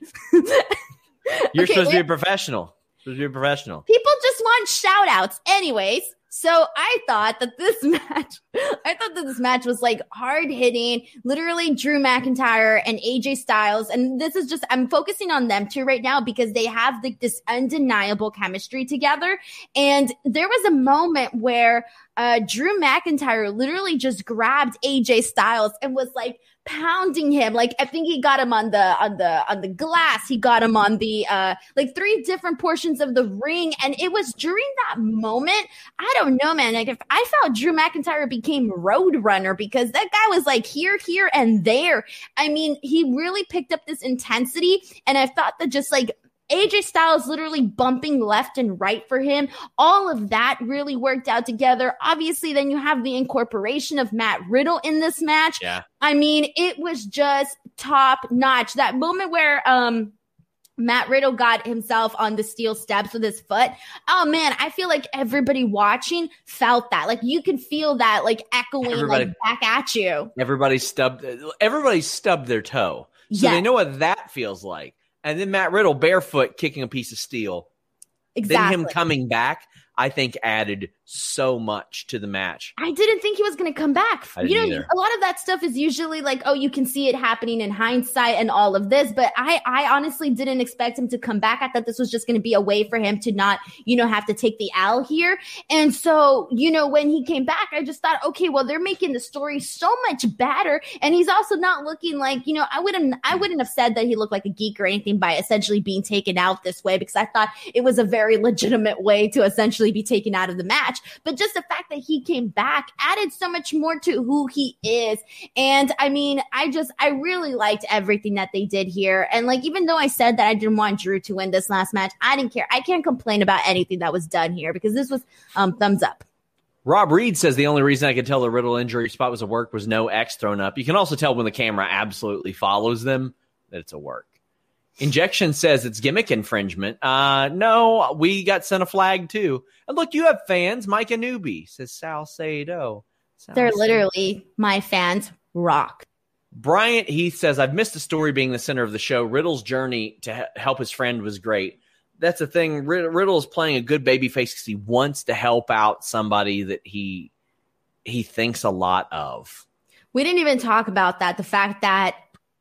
Speaker 3: You're
Speaker 4: Okay,
Speaker 3: supposed to be
Speaker 4: wait.
Speaker 3: a professional. Supposed to be a professional.
Speaker 4: People just want shout outs. Anyways, so I thought that this match, I thought that this match was like hard hitting, literally Drew McIntyre and A J Styles. And this is just, I'm focusing on them too right now because they have like this undeniable chemistry together. And there was a moment where uh, Drew McIntyre literally just grabbed A J Styles and was like, pounding him. Like, I think he got him on the on the on the glass. He got him on the uh like three different portions of the ring. And it was during that moment, I don't know, man. Like, if I felt Drew McIntyre became Roadrunner, because that guy was like here, here, and there. I mean, he really picked up this intensity. And I thought that just like A J Styles literally bumping left and right for him, all of that really worked out together. Obviously, then you have the incorporation of Matt Riddle in this match.
Speaker 3: Yeah.
Speaker 4: I mean, it was just top notch. That moment where um Matt Riddle got himself on the steel steps with his foot. Oh man, I feel like everybody watching felt that. Like, you could feel that like echoing
Speaker 3: Everybody-
Speaker 4: like back at you.
Speaker 3: Everybody stubbed. Everybody stubbed their toe, so
Speaker 4: Yes.
Speaker 3: they know what that feels like. And then Matt Riddle barefoot kicking a piece of steel.
Speaker 4: Exactly.
Speaker 3: Then him coming back, I think, added so much to the match.
Speaker 4: I didn't think he was going to come back.
Speaker 3: I
Speaker 4: You
Speaker 3: didn't
Speaker 4: know,
Speaker 3: either.
Speaker 4: a lot of that stuff is usually like, oh, you can see it happening in hindsight and all of this. But I, I honestly didn't expect him to come back. I thought this was just going to be a way for him to not, you know, have to take the L here. And so, you know, when he came back, I just thought, okay, well, they're making the story so much better. And he's also not looking like, you know, I wouldn't, I wouldn't have said that he looked like a geek or anything by essentially being taken out this way, because I thought it was a very legitimate way to essentially be taken out of the match. But just the fact that he came back added so much more to who he is. And I mean, I just, I really liked everything that they did here. And like, even though I said that I didn't want Drew to win this last match, I didn't care. I can't complain about anything that was done here, because this was um, thumbs up.
Speaker 3: Rob Reed says the only reason I could tell the Riddle injury spot was a work was no X thrown up. You can also tell when the camera absolutely follows them that it's a work. Injection says it's gimmick infringement. Uh, no, we got sent a flag too. And look, you have fans. Micah Newbie says Salcedo.
Speaker 4: They're
Speaker 3: Salcedo.
Speaker 4: literally my fans rock.
Speaker 3: Bryant Heath says, I've missed the story being the center of the show. Riddle's journey to he- help his friend was great. That's the thing. Rid- Riddle's playing a good babyface because he wants to help out somebody that he he thinks a lot of.
Speaker 4: We didn't even talk about that. The fact that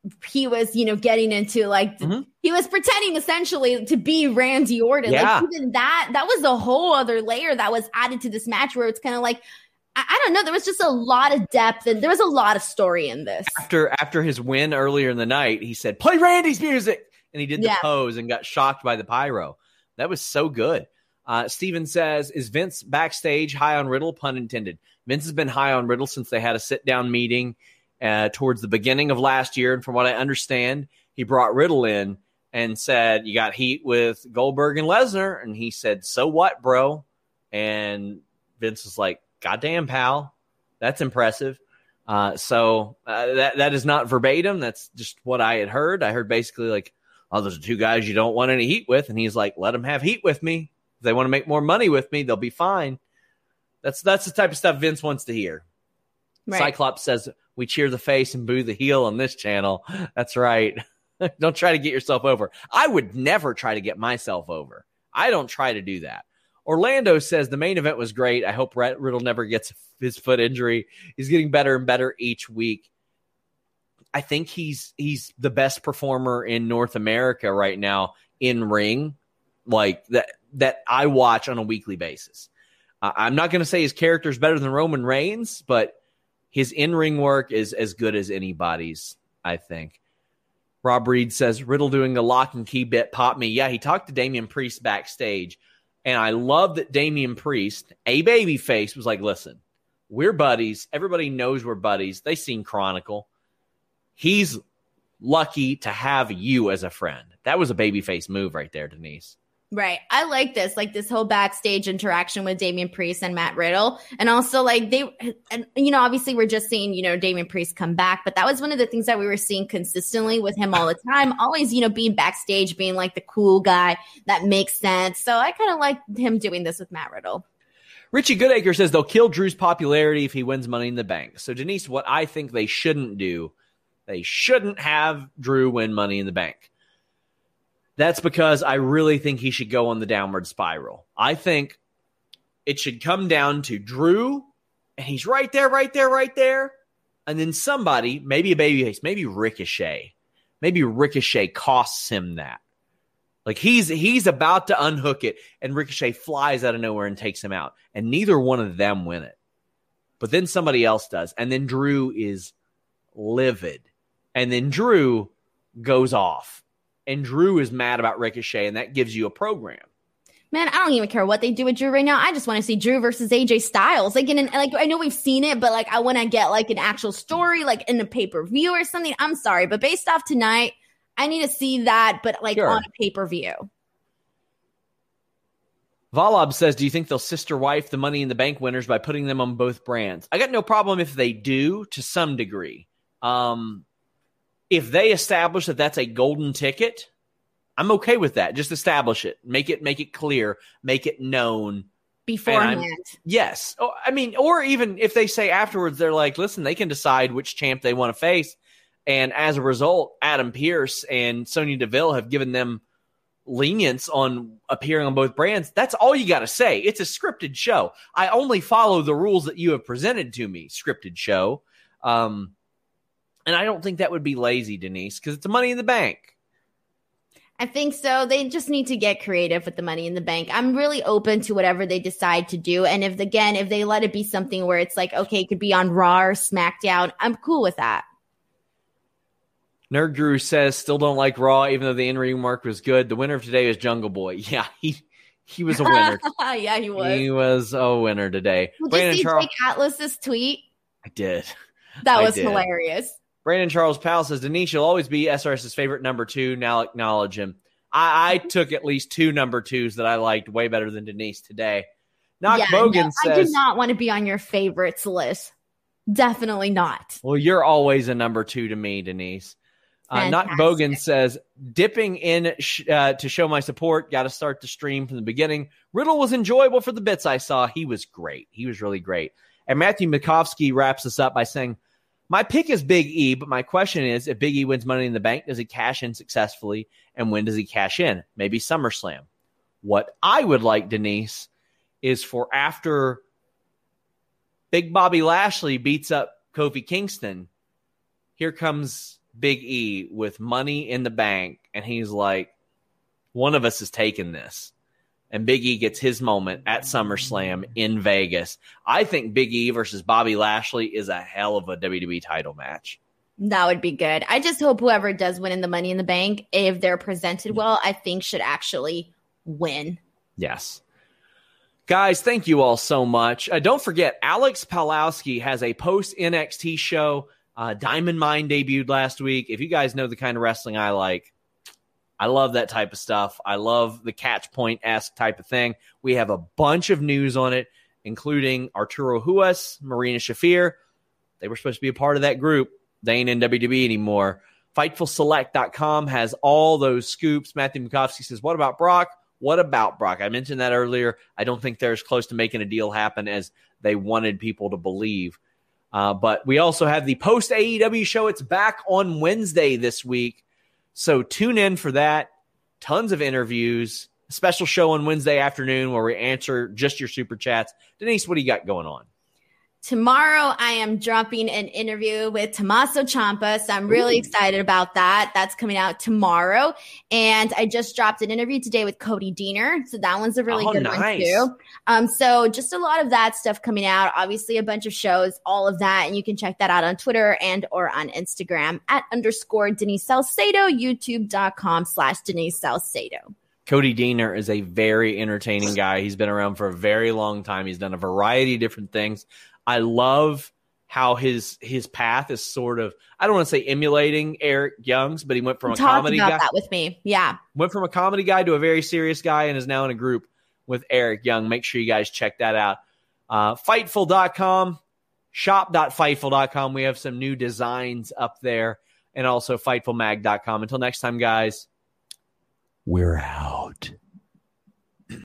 Speaker 4: he was, you know, getting into like,
Speaker 3: Mm-hmm.
Speaker 4: he was pretending essentially to be Randy Orton.
Speaker 3: Yeah.
Speaker 4: Like even that, that was a whole other layer that was added to this match where it's kind of like, I, I don't know, there was just a lot of depth and there was a lot of story in this.
Speaker 3: After after his win earlier in the night, he said, play Randy's music. And he did the
Speaker 4: Yeah.
Speaker 3: pose and got shocked by the pyro. That was so good. Uh, Steven says, is Vince backstage high on Riddle? Pun intended. Vince has been high on Riddle since they had a sit-down meeting uh, towards the beginning of last year. And from what I understand, he brought Riddle in and said, you got heat with Goldberg and Lesnar. And he said, so what, bro? And Vince was like, goddamn, pal. That's impressive. Uh, so uh, that that is not verbatim. That's just what I had heard. I heard basically like, oh, those are two guys you don't want any heat with. And he's like, let them have heat with me. If they want to make more money with me, they'll be fine. That's that's the type of stuff Vince wants to hear. Right. Cyclops says, we cheer the face and boo the heel on this channel. That's right. Don't try to get yourself over. I would never try to get myself over. I don't try to do that. Orlando says, the main event was great. I hope Riddle never gets his foot injury. He's getting better and better each week. I think he's he's the best performer in North America right now in ring, like that that I watch on a weekly basis. Uh, I'm not going to say his character is better than Roman Reigns, but his in-ring work is as good as anybody's, I think. Rob Reed says, Riddle doing the lock and key bit popped me. Yeah, he talked to Damian Priest backstage, and I love that Damian Priest, a babyface, was like, listen, we're buddies. Everybody knows we're buddies. They seen Chronicle. He's lucky to have you as a friend. That was a babyface move right there, Denise.
Speaker 4: Right. I like this, like this whole backstage interaction with Damian Priest and Matt Riddle. And also like they, and you know, obviously we're just seeing, you know, Damian Priest come back, but that was one of the things that we were seeing consistently with him all the time. Always, you know, being backstage, being like the cool guy that makes sense. So I kind of like him doing this with Matt Riddle.
Speaker 3: Richie Goodacre says they'll kill Drew's popularity if he wins Money in the Bank. So Denise, what I think they shouldn't do, they shouldn't have Drew win Money in the Bank. That's because I really think he should go on the downward spiral. I think it should come down to Drew, and he's right there, right there, right there. And then somebody, maybe a babyface, maybe Ricochet. Maybe Ricochet costs him that. Like he's he's about to unhook it, and Ricochet flies out of nowhere and takes him out. And neither one of them win it. But then somebody else does. And then Drew is livid. And then Drew goes off. And Drew is mad about Ricochet, and that gives you a program.
Speaker 4: Man, I don't even care what they do with Drew right now. I just want to see Drew versus A J Styles. Like, in an, like I know we've seen it, but like I want to get like an actual story, like in a pay-per-view or something. I'm sorry, but based off tonight, I need to see that, but like sure. on a pay-per-view.
Speaker 3: Valob says, do you think they'll sister wife the Money in the Bank winners by putting them on both brands? I got no problem if they do to some degree. Um, if they establish that that's a golden ticket, I'm okay with that. Just establish it. Make it make it clear. Make it known.
Speaker 4: Beforehand.
Speaker 3: Yes. Oh, I mean, or even if they say afterwards, they're like, listen, they can decide which champ they want to face. And as a result, Adam Pearce and Sonya Deville have given them lenience on appearing on both brands. That's all you got to say. It's a scripted show. I only follow the rules that you have presented to me, scripted show. Um, and I don't think that would be lazy, Denise, because it's a Money in the Bank.
Speaker 4: I think so. They just need to get creative with the Money in the Bank. I'm really open to whatever they decide to do. And if, again, if they let it be something where it's like, okay, it could be on Raw or SmackDown, I'm cool with that.
Speaker 3: Nerd Drew says, still don't like Raw, even though the in-ring work was good. The winner of today is Jungle Boy. Yeah, he he was a winner.
Speaker 4: Yeah, he was.
Speaker 3: He was a winner today.
Speaker 4: Did
Speaker 3: Brandon
Speaker 4: you see
Speaker 3: Charles-
Speaker 4: Jake Atlas's tweet?
Speaker 3: I did.
Speaker 4: That
Speaker 3: I
Speaker 4: was
Speaker 3: did.
Speaker 4: hilarious.
Speaker 3: Brandon Charles Powell says, Denise, you'll always be SRS's favorite number two. Now acknowledge him. I, I took at least two number twos that I liked way better than Denise today. Knock
Speaker 4: yeah,
Speaker 3: Bogan
Speaker 4: no,
Speaker 3: says,
Speaker 4: I do not want to be on your favorites list. Definitely not.
Speaker 3: well, you're always a number two to me, Denise. Uh, Knock Bogan says, dipping in sh- uh, to show my support. Got to start the stream from the beginning. Riddle was enjoyable for the bits I saw. He was great. He was really great. And Matthew Mikovsky wraps us up by saying, my pick is Big E, but my question is, if Big E wins Money in the Bank, does he cash in successfully? And when does he cash in? Maybe SummerSlam. What I would like, Denise, is for after Big Bobby Lashley beats up Kofi Kingston, here comes Big E with Money in the Bank, and he's like, one of us is taking this. And Big E gets his moment at SummerSlam in Vegas. I think Big E versus Bobby Lashley is a hell of a W W E title match.
Speaker 4: That would be good. I just hope whoever does win in the Money in the Bank, if they're presented well, I think should actually win.
Speaker 3: Yes. Guys, thank you all so much. Uh, don't forget, Alex Palowski has a post-N X T show. Uh, Diamond Mine debuted last week. If you guys know the kind of wrestling I like, I love that type of stuff. I love the Catch Point-esque type of thing. We have a bunch of news on it, including Arturo Huas, Marina Shafir. They were supposed to be a part of that group. They ain't in W W E anymore. Fightful Select dot com has all those scoops. Matthew Mukovsky says, what about Brock? What about Brock? I mentioned that earlier. I don't think they're as close to making a deal happen as they wanted people to believe. Uh, but we also have the post-A E W show. It's back on Wednesday this week. So tune in for that. Tons of interviews. A special show on Wednesday afternoon where we answer just your super chats. Denise, what do you got going on?
Speaker 4: Tomorrow, I am dropping an interview with Tommaso Ciampa, so I'm really Ooh. excited about that. That's coming out tomorrow. And I just dropped an interview today with Cody Deaner, so that one's a really
Speaker 3: oh,
Speaker 4: good
Speaker 3: nice.
Speaker 4: one too. Um, so just a lot of that stuff coming out. Obviously, a bunch of shows, all of that, and you can check that out on Twitter and or on Instagram at underscore Denise Salcedo, YouTube.com slash Denise Salcedo.
Speaker 3: Cody Deaner is a very entertaining guy. He's been around for a very long time. He's done a variety of different things. I love how his his path is sort of, I don't want to say emulating Eric Young's, but he went from a
Speaker 4: Talked
Speaker 3: comedy
Speaker 4: about
Speaker 3: guy.
Speaker 4: that with me. Yeah.
Speaker 3: Went from a comedy guy to a very serious guy and is now in a group with Eric Young. Make sure you guys check that out. Uh, Fightful dot com, shop dot fightful dot com. We have some new designs up there, and also Fightful Mag dot com. Until next time, guys, we're out.